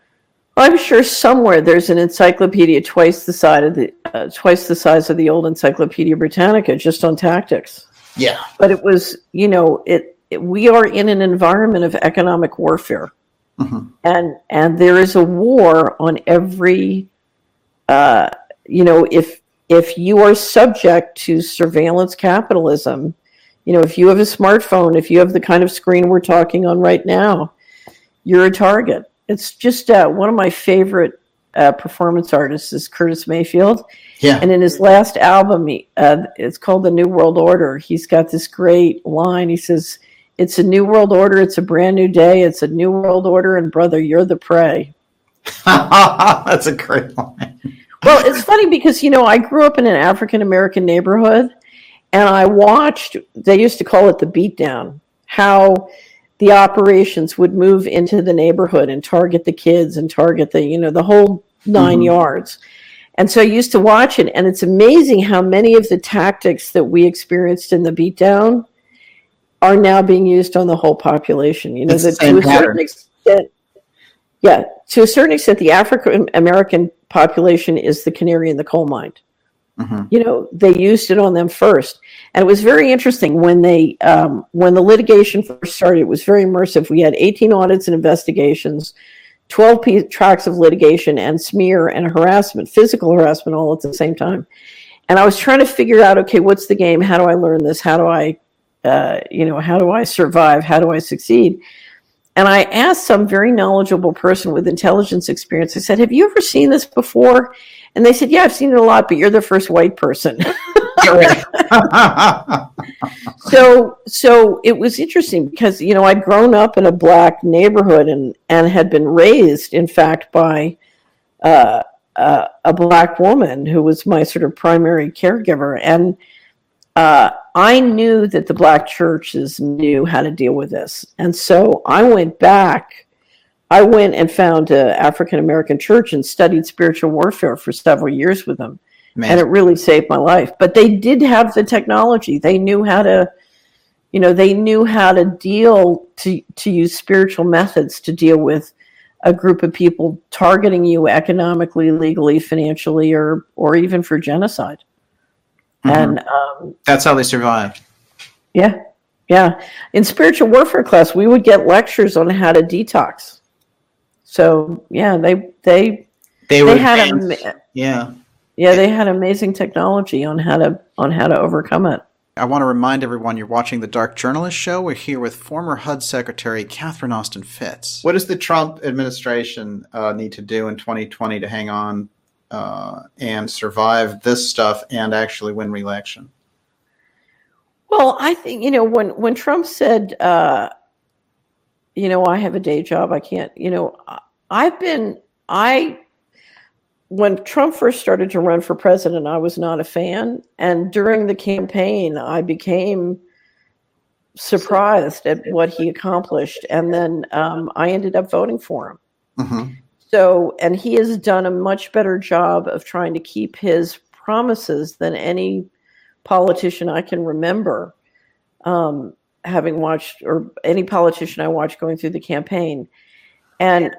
I'm sure somewhere there's an encyclopedia twice the size of the uh, twice the size of the old Encyclopedia Britannica just on tactics. Yeah. But it was, you know, it, it we are in an environment of economic warfare, Mm-hmm. and and there is a war on every, uh, you know, if if you are subject to surveillance capitalism, you know, if you have a smartphone, if you have the kind of screen we're talking on right now, you're a target. It's just uh, one of my favorite uh, performance artists is Curtis Mayfield. Yeah. And in his last album, he, uh, it's called The New World Order. He's got this great line. He says, it's a new world order. It's a brand new day. It's a new world order. And brother, you're the prey. That's a great line. Well, it's funny because, you know, I grew up in an African-American neighborhood, and I watched, they used to call it the beatdown, how the operations would move into the neighborhood and target the kids and target the, you know, the whole nine mm-hmm. yards. And so I used to watch it, and it's amazing how many of the tactics that we experienced in the beatdown are now being used on the whole population. You know, it's that the to a pattern. certain extent, yeah, to a certain extent, the African American population is the canary in the coal mine. Mm-hmm. You know, they used it on them first, and it was very interesting when they um, when the litigation first started. It was very immersive. We had eighteen audits and investigations, twelve p- tracks of litigation, and smear and harassment, physical harassment, all at the same time. And I was trying to figure out, okay, what's the game? How do I learn this? How do I, uh, you know, how do I survive? How do I succeed? And I asked some very knowledgeable person with intelligence experience, I said, have you ever seen this before? And they said, yeah, I've seen it a lot, but you're the first white person. so so it was interesting because, you know, I'd grown up in a black neighborhood and, and had been raised, in fact, by uh, uh, a black woman who was my sort of primary caregiver. And uh, I knew that the black churches knew how to deal with this. And so I went back. I went and found an African-American church and studied spiritual warfare for several years with them. Man. And it really saved my life. But they did have the technology. They knew how to, you know, they knew how to deal, to, to use spiritual methods to deal with a group of people targeting you economically, legally, financially, or or even for genocide. Mm-hmm. And um, that's how they survived. Yeah. Yeah. In spiritual warfare class, we would get lectures on how to detox. So yeah, they they they, they had a, yeah yeah they had amazing technology on how to on how to overcome it. I want to remind everyone you're watching the Dark Journalist Show. We're here with former H U D Secretary Catherine Austin Fitts. What does the Trump administration uh, need to do in twenty twenty to hang on uh, and survive this stuff and actually win re-election? Well, I think, you know, when when Trump said, uh, you know, I have a day job, I can't, you know, I've been, I, when Trump first started to run for president, I was not a fan. And during the campaign, I became surprised at what he accomplished. And then um, I ended up voting for him. Mm-hmm. So, and he has done a much better job of trying to keep his promises than any politician I can remember. Um, having watched, or any politician I watched going through the campaign. And,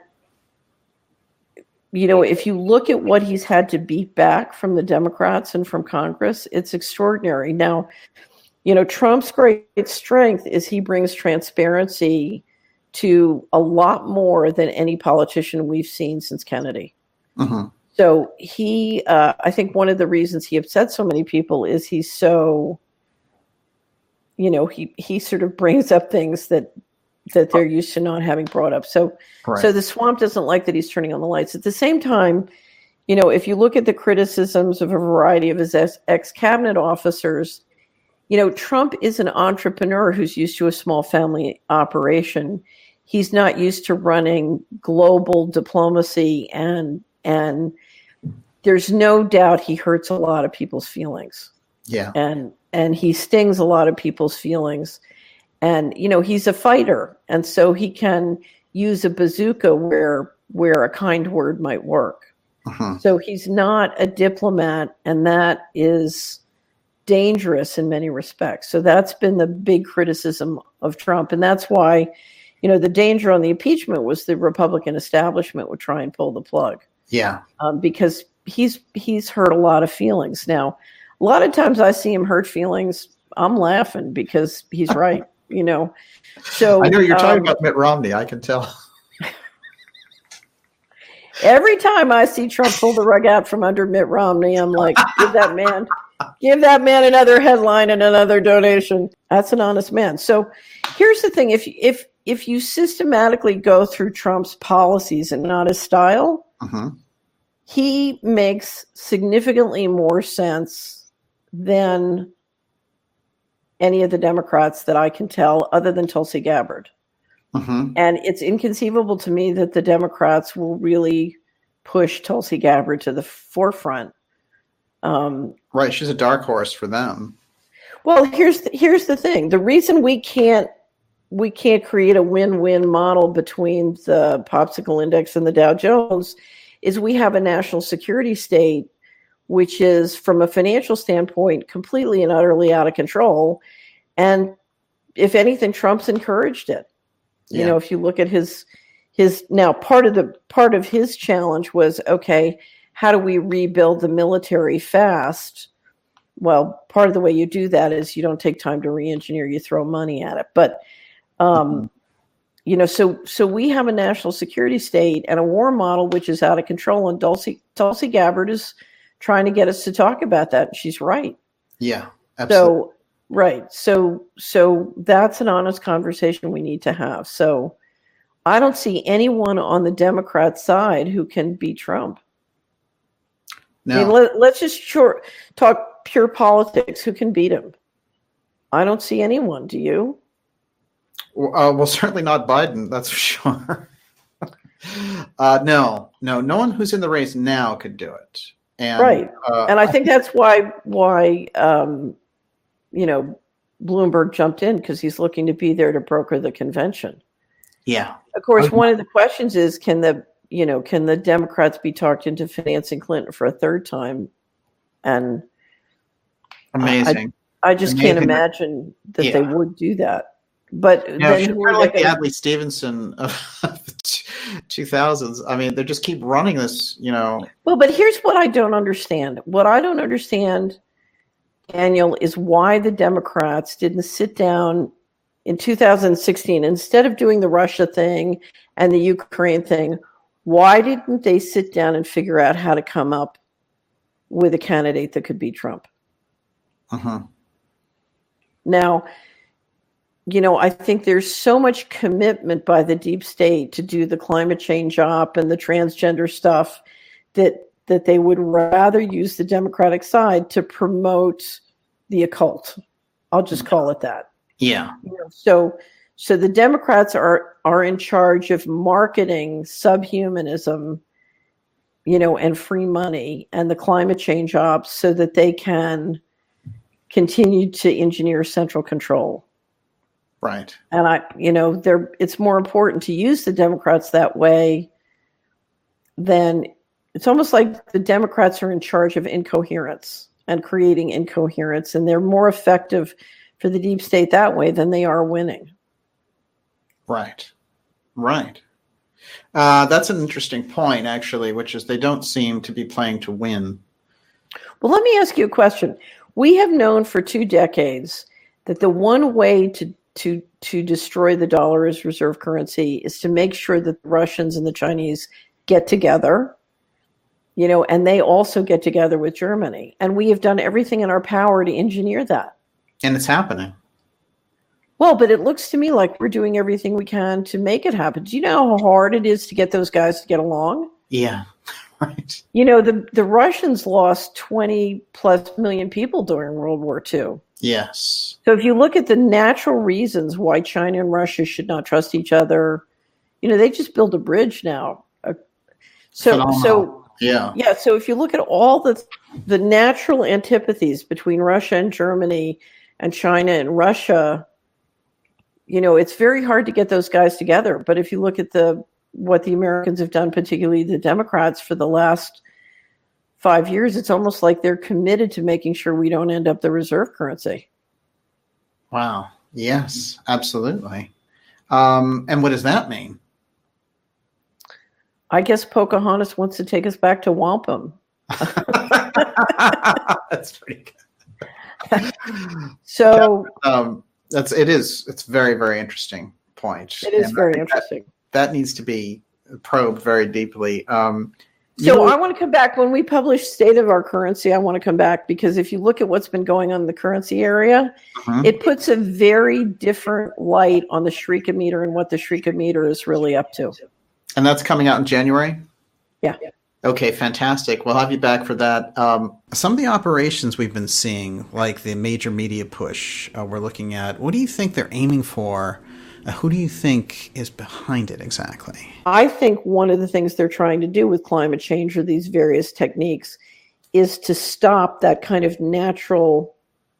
you know, if you look at what he's had to beat back from the Democrats and from Congress, it's extraordinary. Now, you know, Trump's great strength is he brings transparency to a lot more than any politician we've seen since Kennedy. Uh-huh. So he, uh, I think one of the reasons he upsets so many people is he's so, you know, he, he sort of brings up things that that they're used to not having brought up. So, right. so the swamp doesn't like that he's turning on the lights. At the same time, you know, if you look at the criticisms of a variety of his ex-cabinet officers, you know, Trump is an entrepreneur who's used to a small family operation. He's not used to running global diplomacy, and and there's no doubt he hurts a lot of people's feelings. Yeah. And and he stings a lot of people's feelings. And, you know, he's a fighter. And so he can use a bazooka where where a kind word might work. Uh-huh. So he's not a diplomat, and that is dangerous in many respects. So that's been the big criticism of Trump. And that's why, you know, the danger on the impeachment was the Republican establishment would try and pull the plug. Yeah. Um, because he's he's hurt a lot of feelings. Now, a lot of times I see him hurt feelings, I'm laughing because he's right, you know. So I know you're talking um, about Mitt Romney, I can tell. Every time I see Trump pull the rug out from under Mitt Romney, I'm like, give that man, give that man another headline and another donation. That's an honest man. So here's the thing. If if if you systematically go through Trump's policies and not his style, uh-huh. he makes significantly more sense than any of the Democrats that I can tell, other than Tulsi Gabbard. Mm-hmm. And it's inconceivable to me that the Democrats will really push Tulsi Gabbard to the forefront. Um, right. She's a dark horse for them. Well, here's the, here's the thing. The reason we can't we can't create a win-win model between the Popsicle Index and the Dow Jones is we have a national security state, which is, from a financial standpoint, completely and utterly out of control. And if anything, Trump's encouraged it. Yeah. You know, if you look at his his now part of the part of his challenge was, okay, how do we rebuild the military fast? Well, part of the way you do that is you don't take time to re-engineer, you throw money at it. But um, mm-hmm. you know, so so we have a national security state and a war model which is out of control, and Tulsi Tulsi Gabbard is trying to get us to talk about that. She's right. Yeah, absolutely. So right. So so that's an honest conversation we need to have. So I don't see anyone on the Democrat side who can beat Trump. No. I mean, let, let's just sure, talk pure politics. Who can beat him? I don't see anyone. Do you? Uh, well, certainly not Biden. That's for sure. uh, no, no, no one who's in the race now could do it. And, right. Uh, and I think that's why why um, you know, Bloomberg jumped in, because he's looking to be there to broker the convention. Yeah. Of course, okay. One of the questions is, can the you know can the Democrats be talked into financing Clinton for a third time? And amazing. I, I just amazing. can't imagine that yeah. they would do that. But no, then she's kind of like the Adlai Stevenson of the two thousands. I mean, they just keep running this, you know. Well, but here's what I don't understand. What I don't understand, Daniel, is why the Democrats didn't sit down in two thousand sixteen, instead of doing the Russia thing and the Ukraine thing. Why didn't they sit down and figure out how to come up with a candidate that could beat Trump? Uh-huh. Now, you know, I think there's so much commitment by the deep state to do the climate change op and the transgender stuff that that they would rather use the Democratic side to promote the occult. I'll just call it that. Yeah. You know, so so the Democrats are are in charge of marketing subhumanism, you know, and free money and the climate change ops so that they can continue to engineer central control. Right. And I, you know, they're, it's more important to use the Democrats that way than, it's almost like the Democrats are in charge of incoherence and creating incoherence, and they're more effective for the deep state that way than they are winning. Right. Right. Uh, that's an interesting point, actually, which is they don't seem to be playing to win. Well, let me ask you a question. We have known for two decades that the one way to to to destroy the dollar as reserve currency is to make sure that the Russians and the Chinese get together, you know, and they also get together with Germany. And we have done everything in our power to engineer that. And it's happening. Well, but it looks to me like we're doing everything we can to make it happen. Do you know how hard it is to get those guys to get along? Yeah, right. You know, the, the Russians lost twenty plus million people during World War Two. Yes. So if you look at the natural reasons why China and Russia should not trust each other, you know, they just built a bridge now. Uh, so, Phenomenal. so yeah, yeah. So if you look at all the the natural antipathies between Russia and Germany and China and Russia, you know, it's very hard to get those guys together. But if you look at the what the Americans have done, particularly the Democrats, for the last five years, it's almost like they're committed to making sure we don't end up the reserve currency. Wow. Yes, absolutely. Um, and what does that mean? I guess Pocahontas wants to take us back to wampum. That's pretty good. So um, that's it is. It's very, very interesting point. It is and very interesting. That, that needs to be probed very deeply. Um, So know, I want to come back when we publish State of Our Currency. I want to come back because if you look at what's been going on in the currency area, uh-huh. it puts a very different light on the Shriekometer and what the Shriekometer is really up to. And that's coming out in January? Yeah. Okay, fantastic. We'll have you back for that. Um, Some of the operations we've been seeing, like the major media push uh, we're looking at, what do you think they're aiming for Uh, who do you think is behind it exactly? I think one of the things they're trying to do with climate change or these various techniques is to stop that kind of natural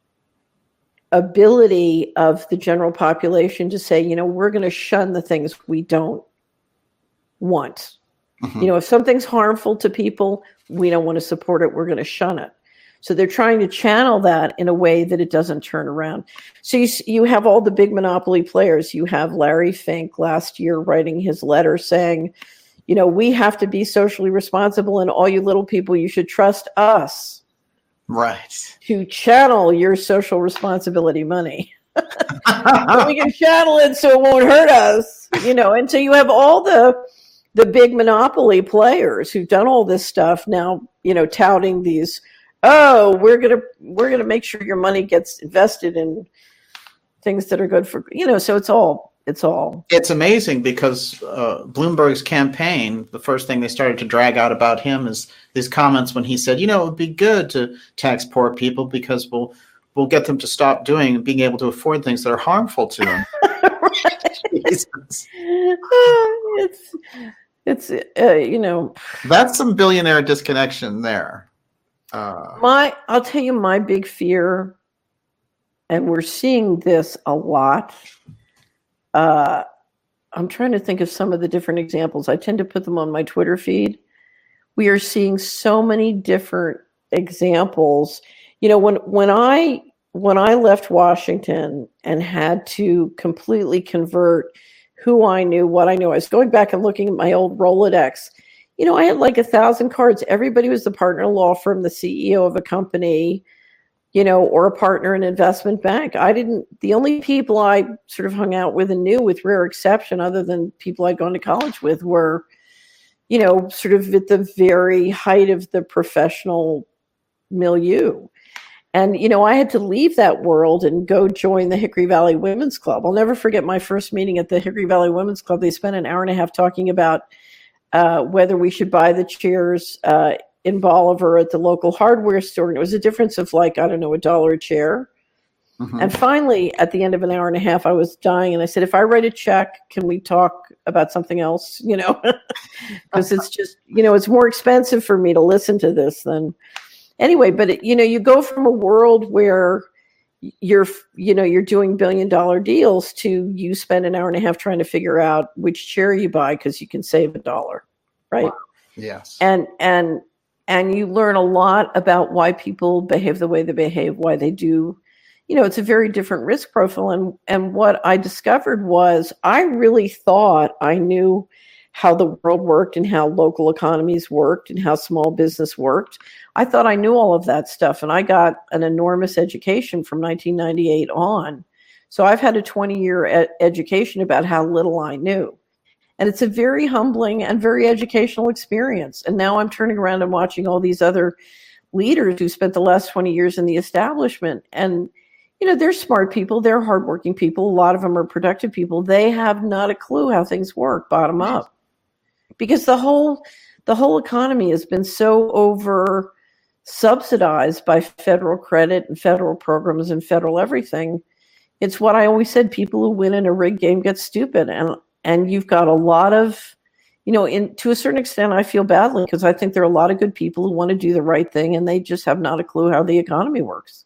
ability of the general population to say, you know, we're going to shun the things we don't want. Mm-hmm. You know, if something's harmful to people, we don't want to support it. We're going to shun it. So they're trying to channel that in a way that it doesn't turn around. So you you have all the big monopoly players. You have Larry Fink last year writing his letter saying, you know, we have to be socially responsible, and all you little people, you should trust us. Right. To channel your social responsibility money. So we can channel it so it won't hurt us, you know. And so you have all the the big monopoly players who've done all this stuff now, you know, touting these, oh, we're gonna we're gonna make sure your money gets invested in things that are good for, you know. So it's all it's all. It's amazing because uh, Bloomberg's campaign, the first thing they started to drag out about him is these comments when he said, you know, it would be good to tax poor people because we'll we'll get them to stop doing and being able to afford things that are harmful to them. it's it's uh, you know, that's some billionaire disconnection there. Uh, my I'll tell you my big fear, and we're seeing this a lot. Uh, I'm trying to think of some of the different examples. I tend to put them on my Twitter feed. We are seeing so many different examples. You know, when when I when I left Washington and had to completely convert who I knew, what I knew, I was going back and looking at my old Rolodex. You know, I had like a thousand cards. Everybody was the partner in a law firm, the C E O of a company, you know, or a partner in an investment bank. I didn't, the only people I sort of hung out with and knew, with rare exception, other than people I'd gone to college with, were, you know, sort of at the very height of the professional milieu. And, you know, I had to leave that world and go join the Hickory Valley Women's Club. I'll never forget my first meeting at the Hickory Valley Women's Club. They spent an hour and a half talking about uh, whether we should buy the chairs uh, in Bolivar at the local hardware store. And it was a difference of like, I don't know, a dollar a chair. Mm-hmm. And finally, at the end of an hour and a half, I was dying. And I said, if I write a check, can we talk about something else? You know, because it's just, you know, it's more expensive for me to listen to this than anyway. But, it, you know, you go from a world where you're, you know, you're doing billion dollar deals to you spend an hour and a half trying to figure out which chair you buy because you can save a dollar. Right. Wow. Yes. And, and, and you learn a lot about why people behave the way they behave, why they do. You know, it's a very different risk profile. And, and what I discovered was I really thought I knew how the world worked and how local economies worked and how small business worked. I thought I knew all of that stuff. And I got an enormous education from nineteen ninety-eight on. So I've had a twenty-year ed- education about how little I knew. And it's a very humbling and very educational experience. And now I'm turning around and watching all these other leaders who spent the last twenty years in the establishment. And you know, they're smart people. They're hardworking people. A lot of them are productive people. They have not a clue how things work bottom up, because the whole the whole economy has been so over subsidized by federal credit and federal programs and federal everything. It's what I always said: people who win in a rigged game get stupid, and and you've got a lot of, you know, in to a certain extent, I feel badly because I think there are a lot of good people who want to do the right thing, and they just have not a clue how the economy works.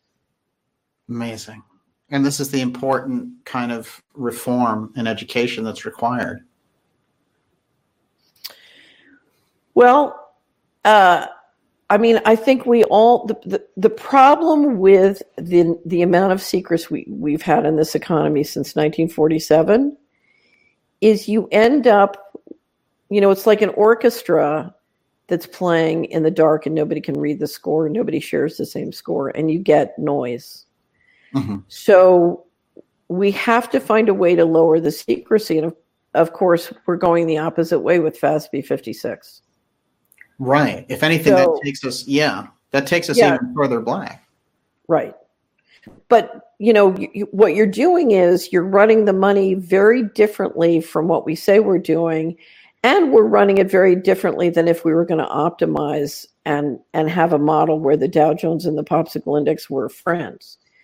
Amazing. And this is the important kind of reform in education that's required. Well, uh, I mean, I think we all, the, the, the problem with the the amount of secrets we, we've had in this economy since nineteen forty-seven is you end up, you know, it's like an orchestra that's playing in the dark and nobody can read the score, and nobody shares the same score, and you get noise. Mm-hmm. So we have to find a way to lower the secrecy. And of, of course, we're going the opposite way with FASB fifty-six. Right. If anything, so, that takes us, yeah, that takes us yeah. even further black. Right. But, you know, you, what you're doing is you're running the money very differently from what we say we're doing. And we're running it very differently than if we were going to optimize and, and have a model where the Dow Jones and the Popsicle Index were friends.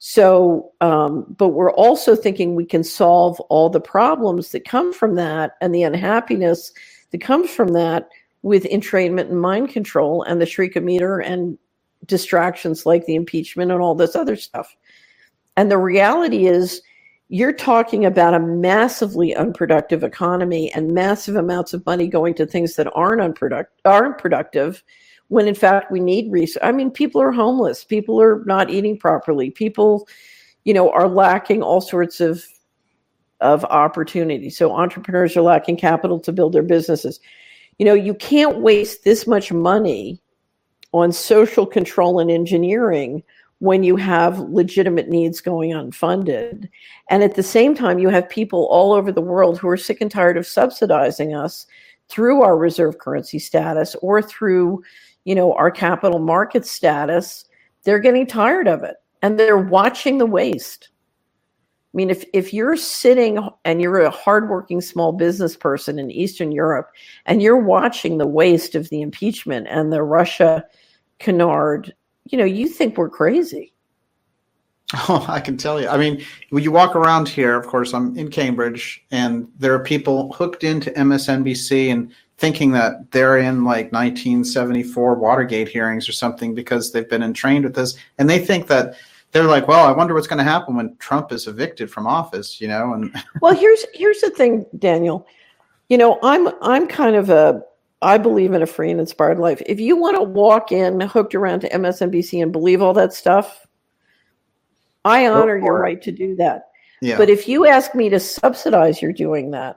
So, um, but we're also thinking we can solve all the problems that come from that and the unhappiness that comes from that with entrainment and mind control and the Shrika-meter and distractions like the impeachment and all this other stuff. And the reality is, you're talking about a massively unproductive economy and massive amounts of money going to things that aren't unproductive, aren't productive, when in fact we need research. I mean, people are homeless. People are not eating properly. People, you know, are lacking all sorts of of opportunity. So entrepreneurs are lacking capital to build their businesses. You know, you can't waste this much money on social control and engineering when you have legitimate needs going unfunded. And at the same time, you have people all over the world who are sick and tired of subsidizing us through our reserve currency status or through, you know, our capital market status. They're getting tired of it and they're watching the waste. I mean, if, if you're sitting and you're a hardworking small business person in Eastern Europe and you're watching the waste of the impeachment and the Russia canard, you know, you think we're crazy. Oh, I can tell you. I mean, when you walk around here, of course, I'm in Cambridge, and there are people hooked into M S N B C and thinking that they're in like nineteen seventy-four Watergate hearings or something because they've been entrained with this. And they think that they're like, well, I wonder what's going to happen when Trump is evicted from office, you know? And well, here's here's the thing, Daniel. You know, I'm I'm kind of a I believe in a free and inspired life. If you want to walk in hooked around to M S N B C and believe all that stuff, I honor your right to do that. Yeah. But if you ask me to subsidize your doing that,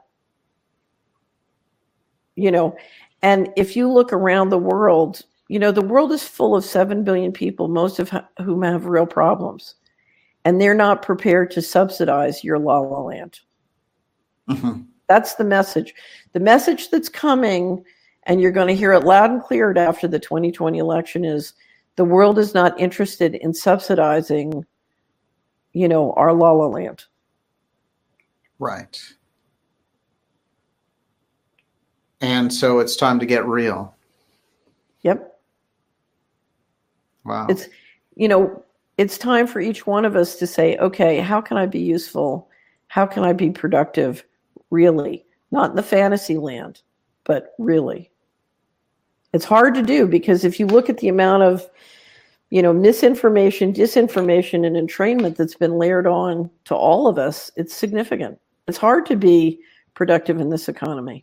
you know, and if you look around the world, you know, the world is full of seven billion people, most of whom have real problems, and they're not prepared to subsidize your La La Land. Mm-hmm. That's the message. The message that's coming, and you're going to hear it loud and clear after the twenty twenty election, is the world is not interested in subsidizing, you know, our La La Land. Right. And so it's time to get real. Yep. Wow. It's, you know, it's time for each one of us to say, okay, how can I be useful? How can I be productive? Really? Not in the fantasy land, but really. It's hard to do because if you look at the amount of, you know, misinformation, disinformation, and entrainment that's been layered on to all of us, it's significant. It's hard to be productive in this economy.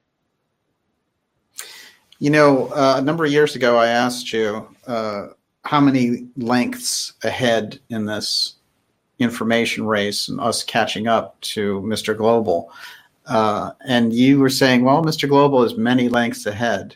You know, uh, a number of years ago, I asked you uh, how many lengths ahead in this information race and us catching up to Mister Global. Uh, and you were saying, well, Mister Global is many lengths ahead.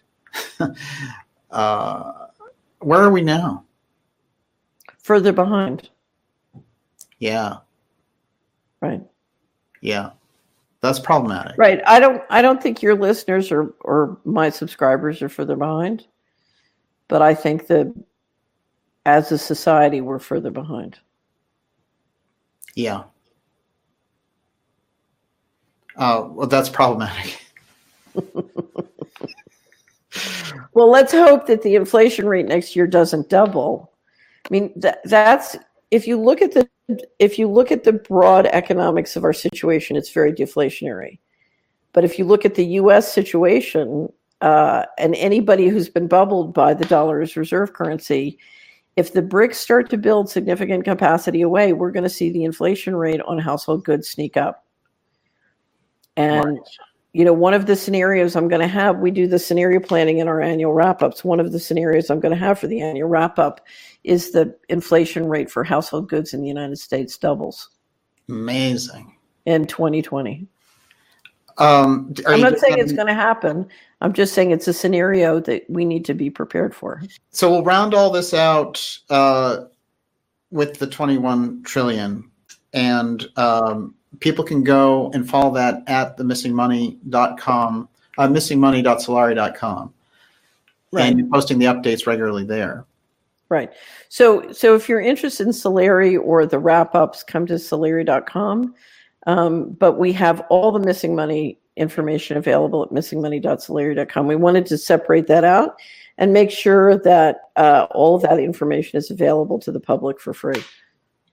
uh, where are we now? Further behind. Yeah. Right. Yeah. That's problematic. Right. I don't I don't think your listeners or, or my subscribers are further behind. But I think that as a society, we're further behind. Yeah. Uh, well, that's problematic. Well, let's hope that the inflation rate next year doesn't double. I mean, that, that's if you look at the if you look at the broad economics of our situation, it's very deflationary. But if you look at the U S situation, uh, and anybody who's been bubbled by the dollar as reserve currency, if the BRICS start to build significant capacity away, we're going to see the inflation rate on household goods sneak up. And right. You know, one of the scenarios I'm going to have, we do the scenario planning in our annual wrap-ups. One of the scenarios I'm going to have for the annual wrap-up is the inflation rate for household goods in the United States doubles. Amazing. In twenty twenty. Um, I'm not saying it's going to happen. I'm just saying it's a scenario that we need to be prepared for. So we'll round all this out uh, with the twenty-one trillion, and um, people can go and follow that at the missing money dot com, uh, missing money dot solari dot com. Right. And you're posting the updates regularly there. Right. So so if you're interested in Solari or the wrap-ups, come to solari dot com. Um, but we have all the Missing Money information available at missing money dot solari dot com. We wanted to separate that out and make sure that uh, all of that information is available to the public for free.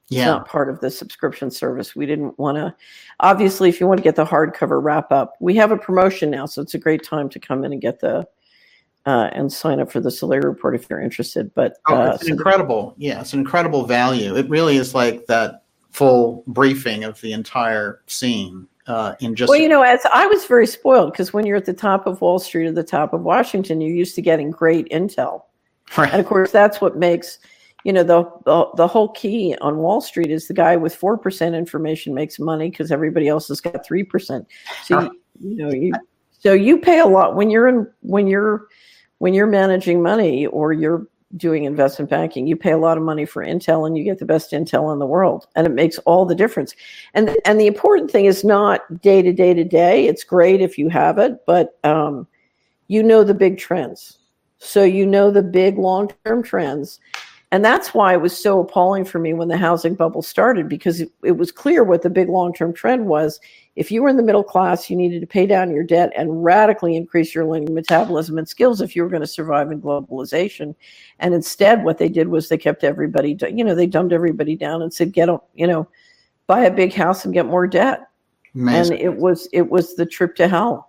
It's Yeah. not part of the subscription service. We didn't want to, obviously, if you want to get the hardcover wrap up, we have a promotion now. So it's a great time to come in and get the, uh, and sign up for the Solari Report if you're interested. But Oh, uh, it's an so incredible, yeah, it's an incredible value. It really is like that full briefing of the entire scene uh, in just. Well, you know, as I was very spoiled because when you're at the top of Wall Street or the top of Washington, you're used to getting great intel. Right. And of course, that's what makes, you know, the, the the whole key on Wall Street is the guy with four percent information makes money because everybody else has got three percent. So, you, you know, you so you pay a lot when you're in when you're when you're managing money or you're doing investment banking, you pay a lot of money for intel and you get the best intel in the world. And it makes all the difference. And and the important thing is not day to day to day. It's great if you have it, but um, you know the big trends. So you know the big long-term trends. And that's why it was so appalling for me when the housing bubble started, because it, it was clear what the big long-term trend was. If you were in the middle class, you needed to pay down your debt and radically increase your learning metabolism and skills if you were going to survive in globalization. And instead, what they did was they kept everybody, you know, they dumbed everybody down and said, get, a, you know, buy a big house and get more debt. Amazing. And it was it was the trip to hell.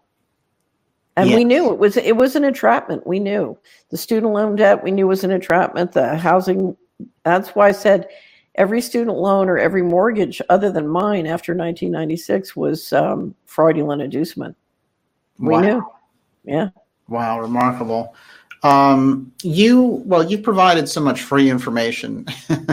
And Yes. we knew it was it was an entrapment. We knew the student loan debt. We knew was an entrapment. The housing. That's why I said every student loan or every mortgage other than mine after nineteen ninety-six was um, fraudulent inducement. We Wow. knew. Yeah. Wow, remarkable. Um, you, well, you provided so much free information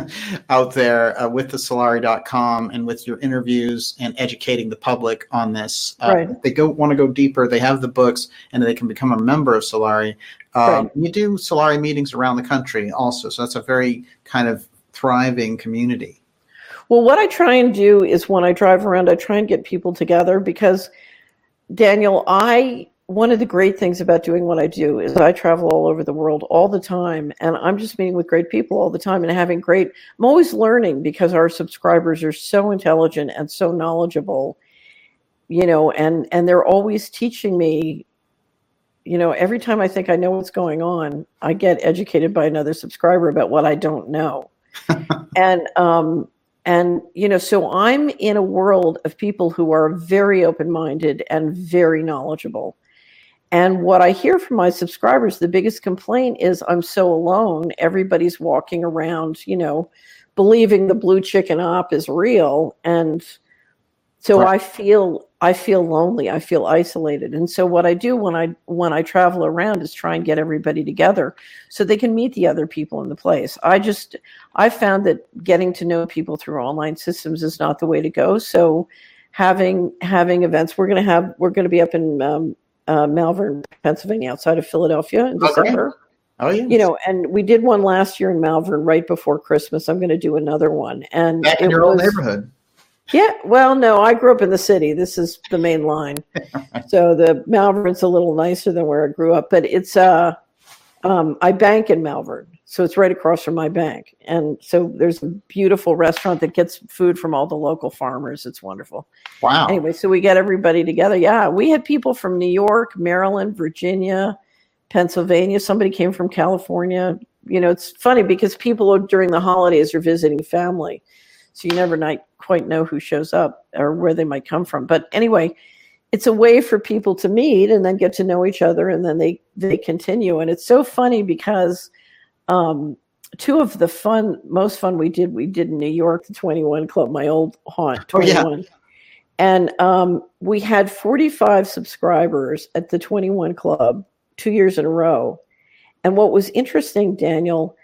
out there uh, with the Solari dot com and with your interviews and educating the public on this. Uh, Right. If they go want to go deeper, they have the books and they can become a member of Solari. Um, Right. You do Solari meetings around the country also, so that's a very kind of thriving community. Well, what I try and do is when I drive around, I try and get people together because, Daniel, I one of the great things about doing what I do is I travel all over the world all the time, and I'm just meeting with great people all the time and having great. I'm always learning because our subscribers are so intelligent and so knowledgeable, you know, and and they're always teaching me. You know, every time I think I know what's going on, I get educated by another subscriber about what I don't know. and um and you know, so I'm in a world of people who are very open-minded and very knowledgeable. And what I hear from my subscribers, the biggest complaint is I'm so alone. Everybody's walking around, you know, believing the blue chicken op is real. And so Right. I feel I feel lonely. I feel isolated. And so what I do when I when I travel around is try and get everybody together so they can meet the other people in the place. I just I found that getting to know people through online systems is not the way to go. So having having events, we're going to have we're going to be up in um, uh, Malvern, Pennsylvania, outside of Philadelphia in Okay. December. Oh, yeah. You know, and we did one last year in Malvern right before Christmas. I'm going to do another one. And Back in it your old was- neighborhood. Yeah, well, no, I grew up in the city. This is the main line. So the Malvern's a little nicer than where I grew up, but it's uh um I bank in Malvern. So it's right across from my bank. And so there's a beautiful restaurant that gets food from all the local farmers. It's wonderful. Wow. Anyway, so we get everybody together. Yeah, we had people from New York, Maryland, Virginia, Pennsylvania. Somebody came from California. You know, it's funny because people during the holidays are visiting family. So you never not quite know who shows up or where they might come from. But anyway, it's a way for people to meet and then get to know each other, and then they they continue. And it's so funny because um, two of the fun, most fun we did, we did in New York, the twenty-one Club, my old haunt, Oh, yeah. twenty-one. And um, we had forty-five subscribers at the twenty-one Club two years in a row. And what was interesting, Daniel,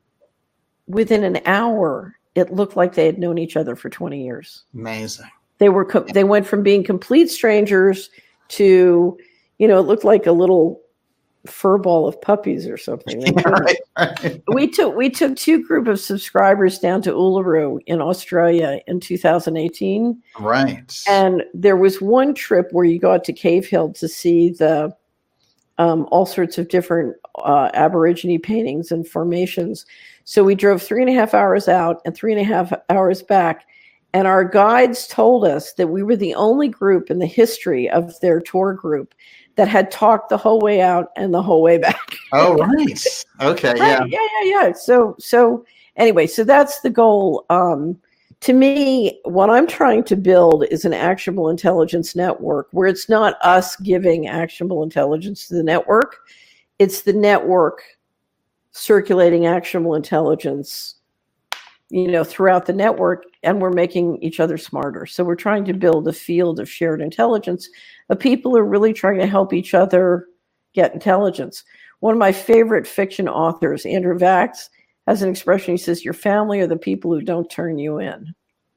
within an hour, it looked like they had known each other for twenty years. Amazing. They were co- they went from being complete strangers to, you know, it looked like a little fur ball of puppies or something. They were- Right, right. we took we took two group of subscribers down to Uluru in Australia in two thousand eighteen, Right. and there was one trip where you got to Cave Hill to see the um, all sorts of different uh, Aborigine paintings and formations. So we drove three and a half hours out and three and a half hours back. And our guides told us that we were the only group in the history of their tour group that had talked the whole way out and the whole way back. Oh, right. Okay. Yeah. Right, yeah, yeah, yeah. So, so anyway, so that's the goal. Um, to me, what I'm trying to build is an actionable intelligence network where it's not us giving actionable intelligence to the network. It's the network circulating actionable intelligence, you know, throughout the network, and we're making each other smarter. So we're trying to build a field of shared intelligence of people who are really trying to help each other get intelligence. One of my favorite fiction authors, Andrew Vax, has an expression. He says, your family are the people who don't turn you in.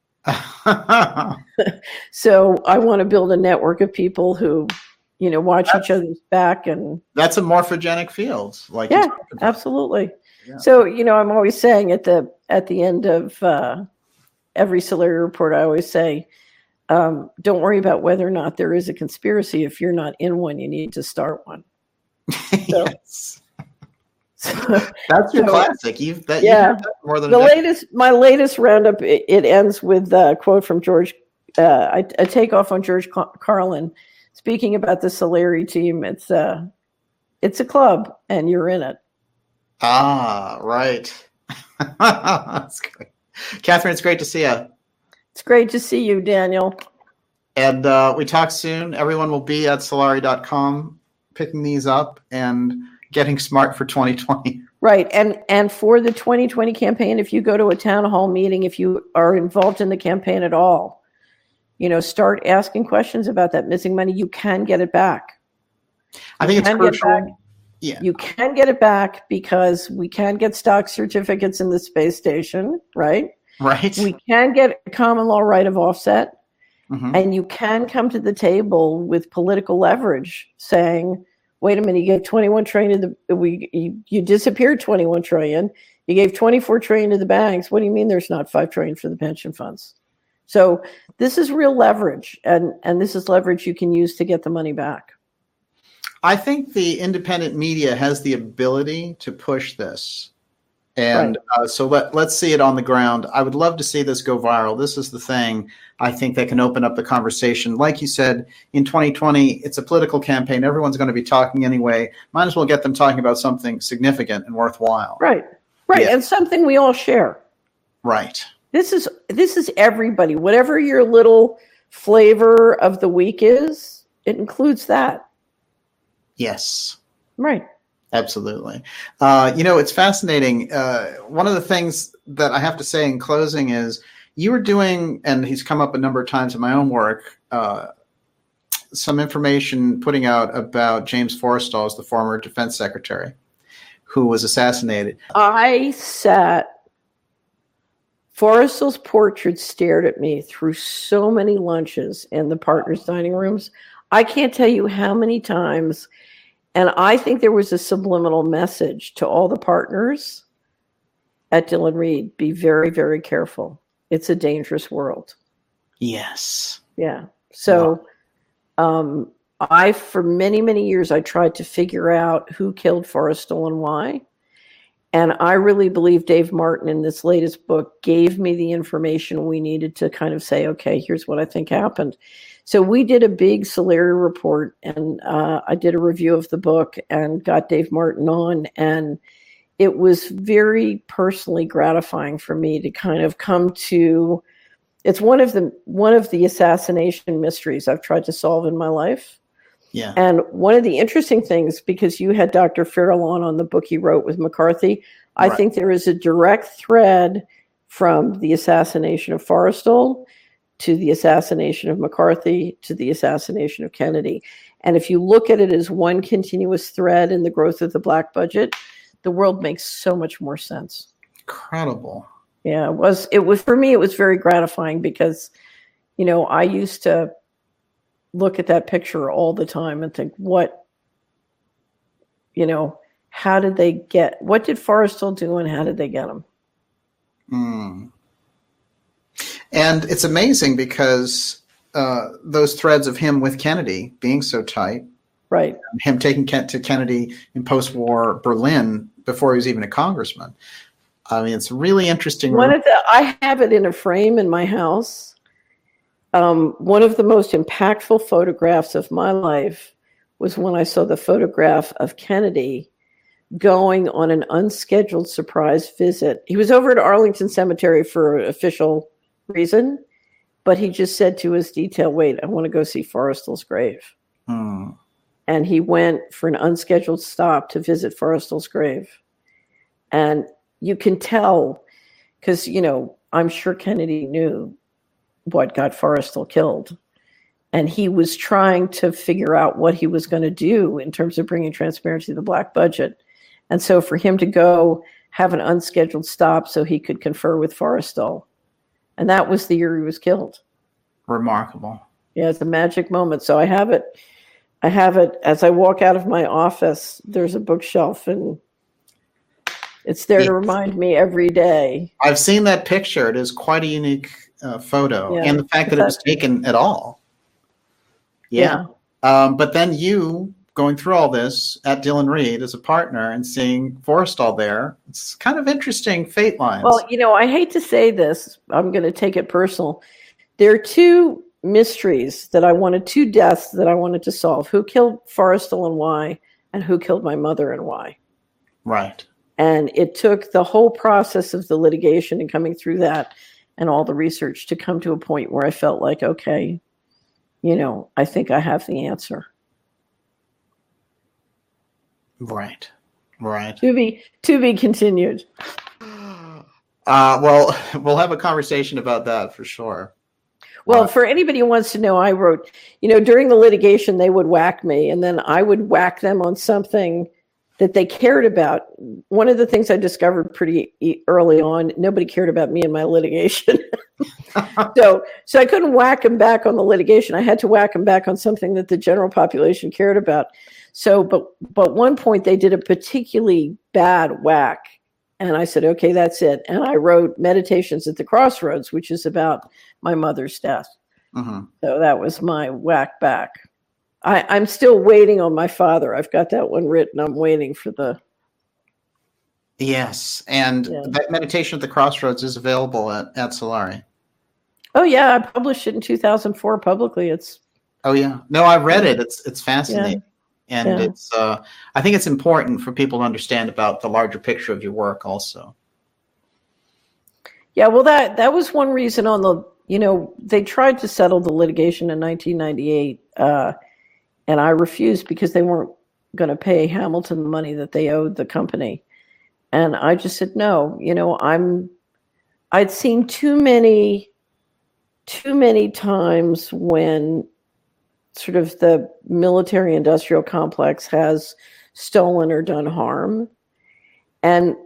So I want to build a network of people who, you know, watch that's, each other's back. And that's a morphogenic field. Like yeah, absolutely. Yeah. So, you know, I'm always saying at the at the end of uh, every Solari report, I always say, um, don't worry about whether or not there is a conspiracy. If you're not in one, you need to start one. So, yes. That's your so, classic. You've that yeah. You've more than the a latest. My latest roundup. It, it ends with a quote from George. Uh, I, I take off on George Carlin, speaking about the Solari team. It's uh it's a club, and you're in it. Ah, right. That's great, Catherine. It's great to see you. It's great to see you, Daniel. And uh, we talk soon. Everyone will be at Solari dot com picking these up and getting smart for twenty twenty. Right. And and for the twenty twenty campaign, if you go to a town hall meeting, if you are involved in the campaign at all, you know, start asking questions about that missing money. You can get it back. I think it's crucial. Yeah. You can get it back because we can get stock certificates in the space station, right? Right. We can get a common law right of offset. Mm-hmm. And you can come to the table with political leverage saying, wait a minute, you gave twenty-one trillion to the we you, you disappeared twenty-one trillion. You gave twenty-four trillion to the banks. What do you mean there's not five trillion for the pension funds? So this is real leverage, and and this is leverage you can use to get the money back. I think the independent media has the ability to push this. And right. uh, so let, let's see it on the ground. I would love to see this go viral. This is the thing I think that can open up the conversation. Like you said, in twenty twenty, it's a political campaign. Everyone's going to be talking anyway. Might as well get them talking about something significant and worthwhile. Right, right, yeah. And something we all share. Right. This is this is everybody. Whatever your little flavor of the week is, it includes that. Yes. Right. Absolutely. Uh, you know, it's fascinating. Uh, one of the things that I have to say in closing is you were doing, and he's come up a number of times in my own work, uh, some information putting out about James Forrestal as the former defense secretary who was assassinated. I sat, Forrestal's portrait stared at me through so many lunches in the partners' dining rooms. I can't tell you how many times. And I think there was a subliminal message to all the partners at Dillon Read. Be very, very careful. It's a dangerous world. Yes. Yeah. So wow. um, I, for many, many years, I tried to figure out who killed Forrestal and why. And I really believe Dave Martin in this latest book gave me the information we needed to kind of say, okay, here's what I think happened. So we did a big Solari report, and uh, I did a review of the book and got Dave Martin on. And it was very personally gratifying for me to kind of come to, it's one of the one of the assassination mysteries I've tried to solve in my life. Yeah. And one of the interesting things, because you had Doctor Farrell on on the book he wrote with McCarthy, I right. think there is a direct thread from the assassination of Forrestal to the assassination of McCarthy, to the assassination of Kennedy. And if you look at it as one continuous thread in the growth of the black budget, the world makes so much more sense. Incredible. Yeah, it was, it was, for me, it was very gratifying because, you know, I used to look at that picture all the time and think, what, you know, how did they get, what did Forrestal do and how did they get him? Mm. And it's amazing because uh, those threads of him with Kennedy being so tight, right? Him taking Kent to Kennedy in post-war Berlin before he was even a congressman. I mean, it's really interesting. One of the, I have it in a frame in my house. Um, one of the most impactful photographs of my life was when I saw the photograph of Kennedy going on an unscheduled surprise visit. He was over at Arlington Cemetery for an official reason, but he just said to his detail, wait, I want to go see Forrestal's grave. Hmm. And he went for an unscheduled stop to visit Forrestal's grave. And you can tell, because, you know, I'm sure Kennedy knew what got Forrestal killed. And he was trying to figure out what he was going to do in terms of bringing transparency to the black budget. And so for him to go have an unscheduled stop so he could confer with Forrestal, and that was the year he was killed. Remarkable. Yeah, it's a magic moment. So I have it. I have it as I walk out of my office. There's a bookshelf, and it's there yes. to remind me every day. I've seen that picture. It is quite a unique uh, photo, Yeah. and the fact that it was taken at all. Yeah. yeah. Um, but then you going through all this at Dillon Read as a partner and seeing Forrestal there, it's kind of interesting fate lines. Well, you know, I hate to say this. I'm going to take it personal. There are two mysteries that I wanted, two deaths that I wanted to solve. Who killed Forrestal and why, and who killed my mother and why. Right. And it took the whole process of the litigation and coming through that and all the research to come to a point where I felt like, okay, you know, I think I have the answer. Right. Right. To be to be continued. Uh, well, we'll have a conversation about that for sure. Well, uh, for anybody who wants to know, I wrote, you know, during the litigation, they would whack me, and then I would whack them on something that they cared about. One of the things I discovered pretty early on, nobody cared about me and my litigation. so, so I couldn't whack them back on the litigation. I had to whack them back on something that the general population cared about. So, but, but one point they did a particularly bad whack. And I said, okay, that's it. And I wrote Meditations at the Crossroads, which is about my mother's death. Mm-hmm. So that was my whack back. I, I'm still waiting on my father. I've got that one written. I'm waiting for the. Yes. And Yeah. that Meditation at the Crossroads is available at, at Solari. Oh, yeah. I published it in two thousand four publicly. It's. Oh, yeah. No, I read it. It's it's fascinating. Yeah. And Yeah. it's, uh, I think it's important for people to understand about the larger picture of your work also. Yeah, well, that, that was one reason on the, you know, they tried to settle the litigation in nineteen ninety-eight, uh, and I refused because they weren't going to pay Hamilton the money that they owed the company. And I just said, no, you know, I'm, I'd seen too many, too many times when sort of the military industrial complex has stolen or done harm. And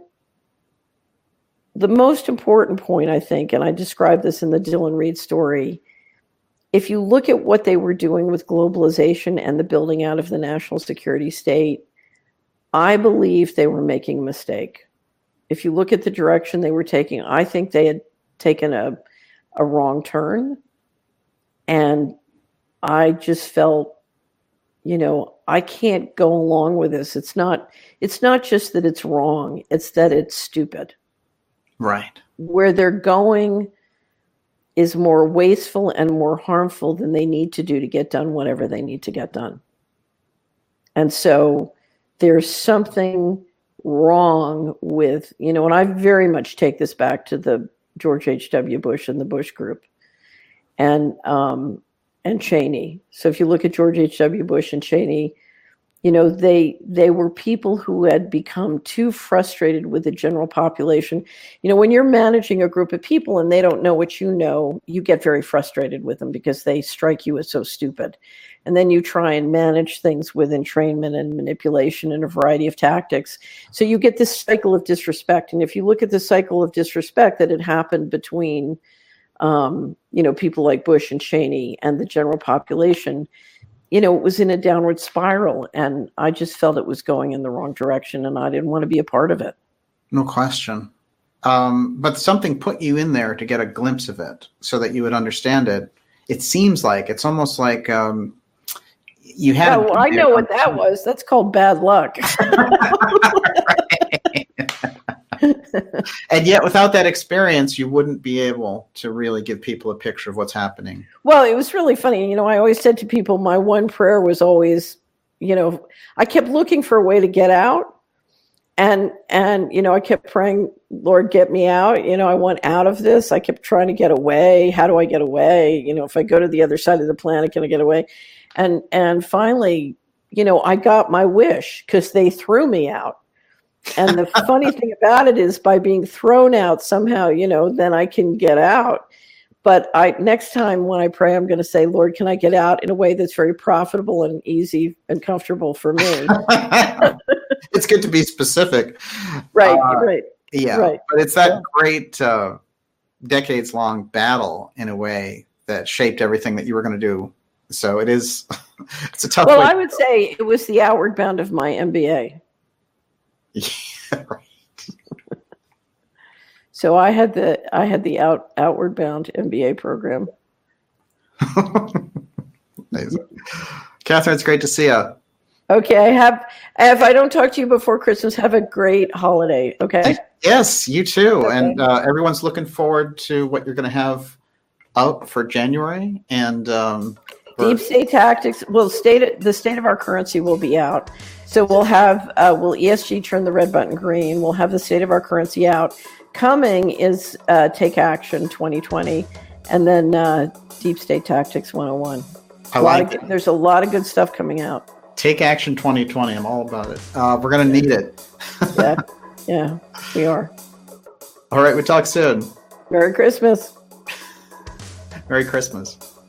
the most important point, I think, and I described this in the Dillon Read story, if you look at what they were doing with globalization and the building out of the national security state, I believe they were making a mistake. If you look at the direction they were taking, I think they had taken a, a wrong turn. And I just felt, you know, I can't go along with this. It's not, it's not just that it's wrong, it's that it's stupid. Right. Where they're going is more wasteful and more harmful than they need to do to get done whatever they need to get done. And so there's something wrong with, you know, and I very much take this back to the George H W. Bush and the Bush group and, um, and Cheney. So if you look at George H W. Bush and Cheney, you know, they they were people who had become too frustrated with the general population. You know, when you're managing a group of people and they don't know what you know, you get very frustrated with them because they strike you as so stupid. And then you try and manage things with entrainment and manipulation and a variety of tactics. So you get this cycle of disrespect. And if you look at the cycle of disrespect that had happened between, um, you know, people like Bush and Cheney and the general population, you know, it was in a downward spiral, and I just felt it was going in the wrong direction, and I didn't want to be a part of it. No question. Um, but something put you in there to get a glimpse of it so that you would understand it. It seems like it's almost like um, you had. Oh, well, I know what that was. That's called bad luck. And yet, without that experience, you wouldn't be able to really give people a picture of what's happening. Well, it was really funny. You know, I always said to people, my one prayer was always, you know, I kept looking for a way to get out. and and you know, I kept praying, Lord, get me out. You know, I want out of this. I kept trying to get away. How do I get away? You know, if I go to the other side of the planet, can I get away? And and finally, you know, I got my wish because they threw me out. And the funny thing about it is, by being thrown out somehow, you know, then I can get out. But I next time when I pray, I'm going to say, Lord, can I get out in a way that's very profitable and easy and comfortable for me? It's good to be specific. Right, uh, right. Yeah, right. But it's that yeah. great uh, decades-long battle, in a way, that shaped everything that you were going to do. So it is, it's a tough Well, way I would say it was the outward bound of my M B A. Yeah, right. So I had the I had the out outward bound M B A program. Amazing. Catherine, it's great to see you. Okay, I have. If I don't talk to you before Christmas, have a great holiday. Okay. Yes, you too. Okay. And uh, everyone's looking forward to what you're going to have out for January. And um, Deep State Tactics. Well, state the state of our currency will be out. So we'll have. Uh, will E S G turn the red button green? We'll have the state of our currency out. Coming is uh, Take Action twenty twenty, and then uh, Deep State Tactics one oh one. I a lot like of, it. There's a lot of good stuff coming out. Take Action twenty twenty. I'm all about it. Uh, we're going to need it. Yeah, yeah, we are. All right, we talk soon. Merry Christmas. Merry Christmas.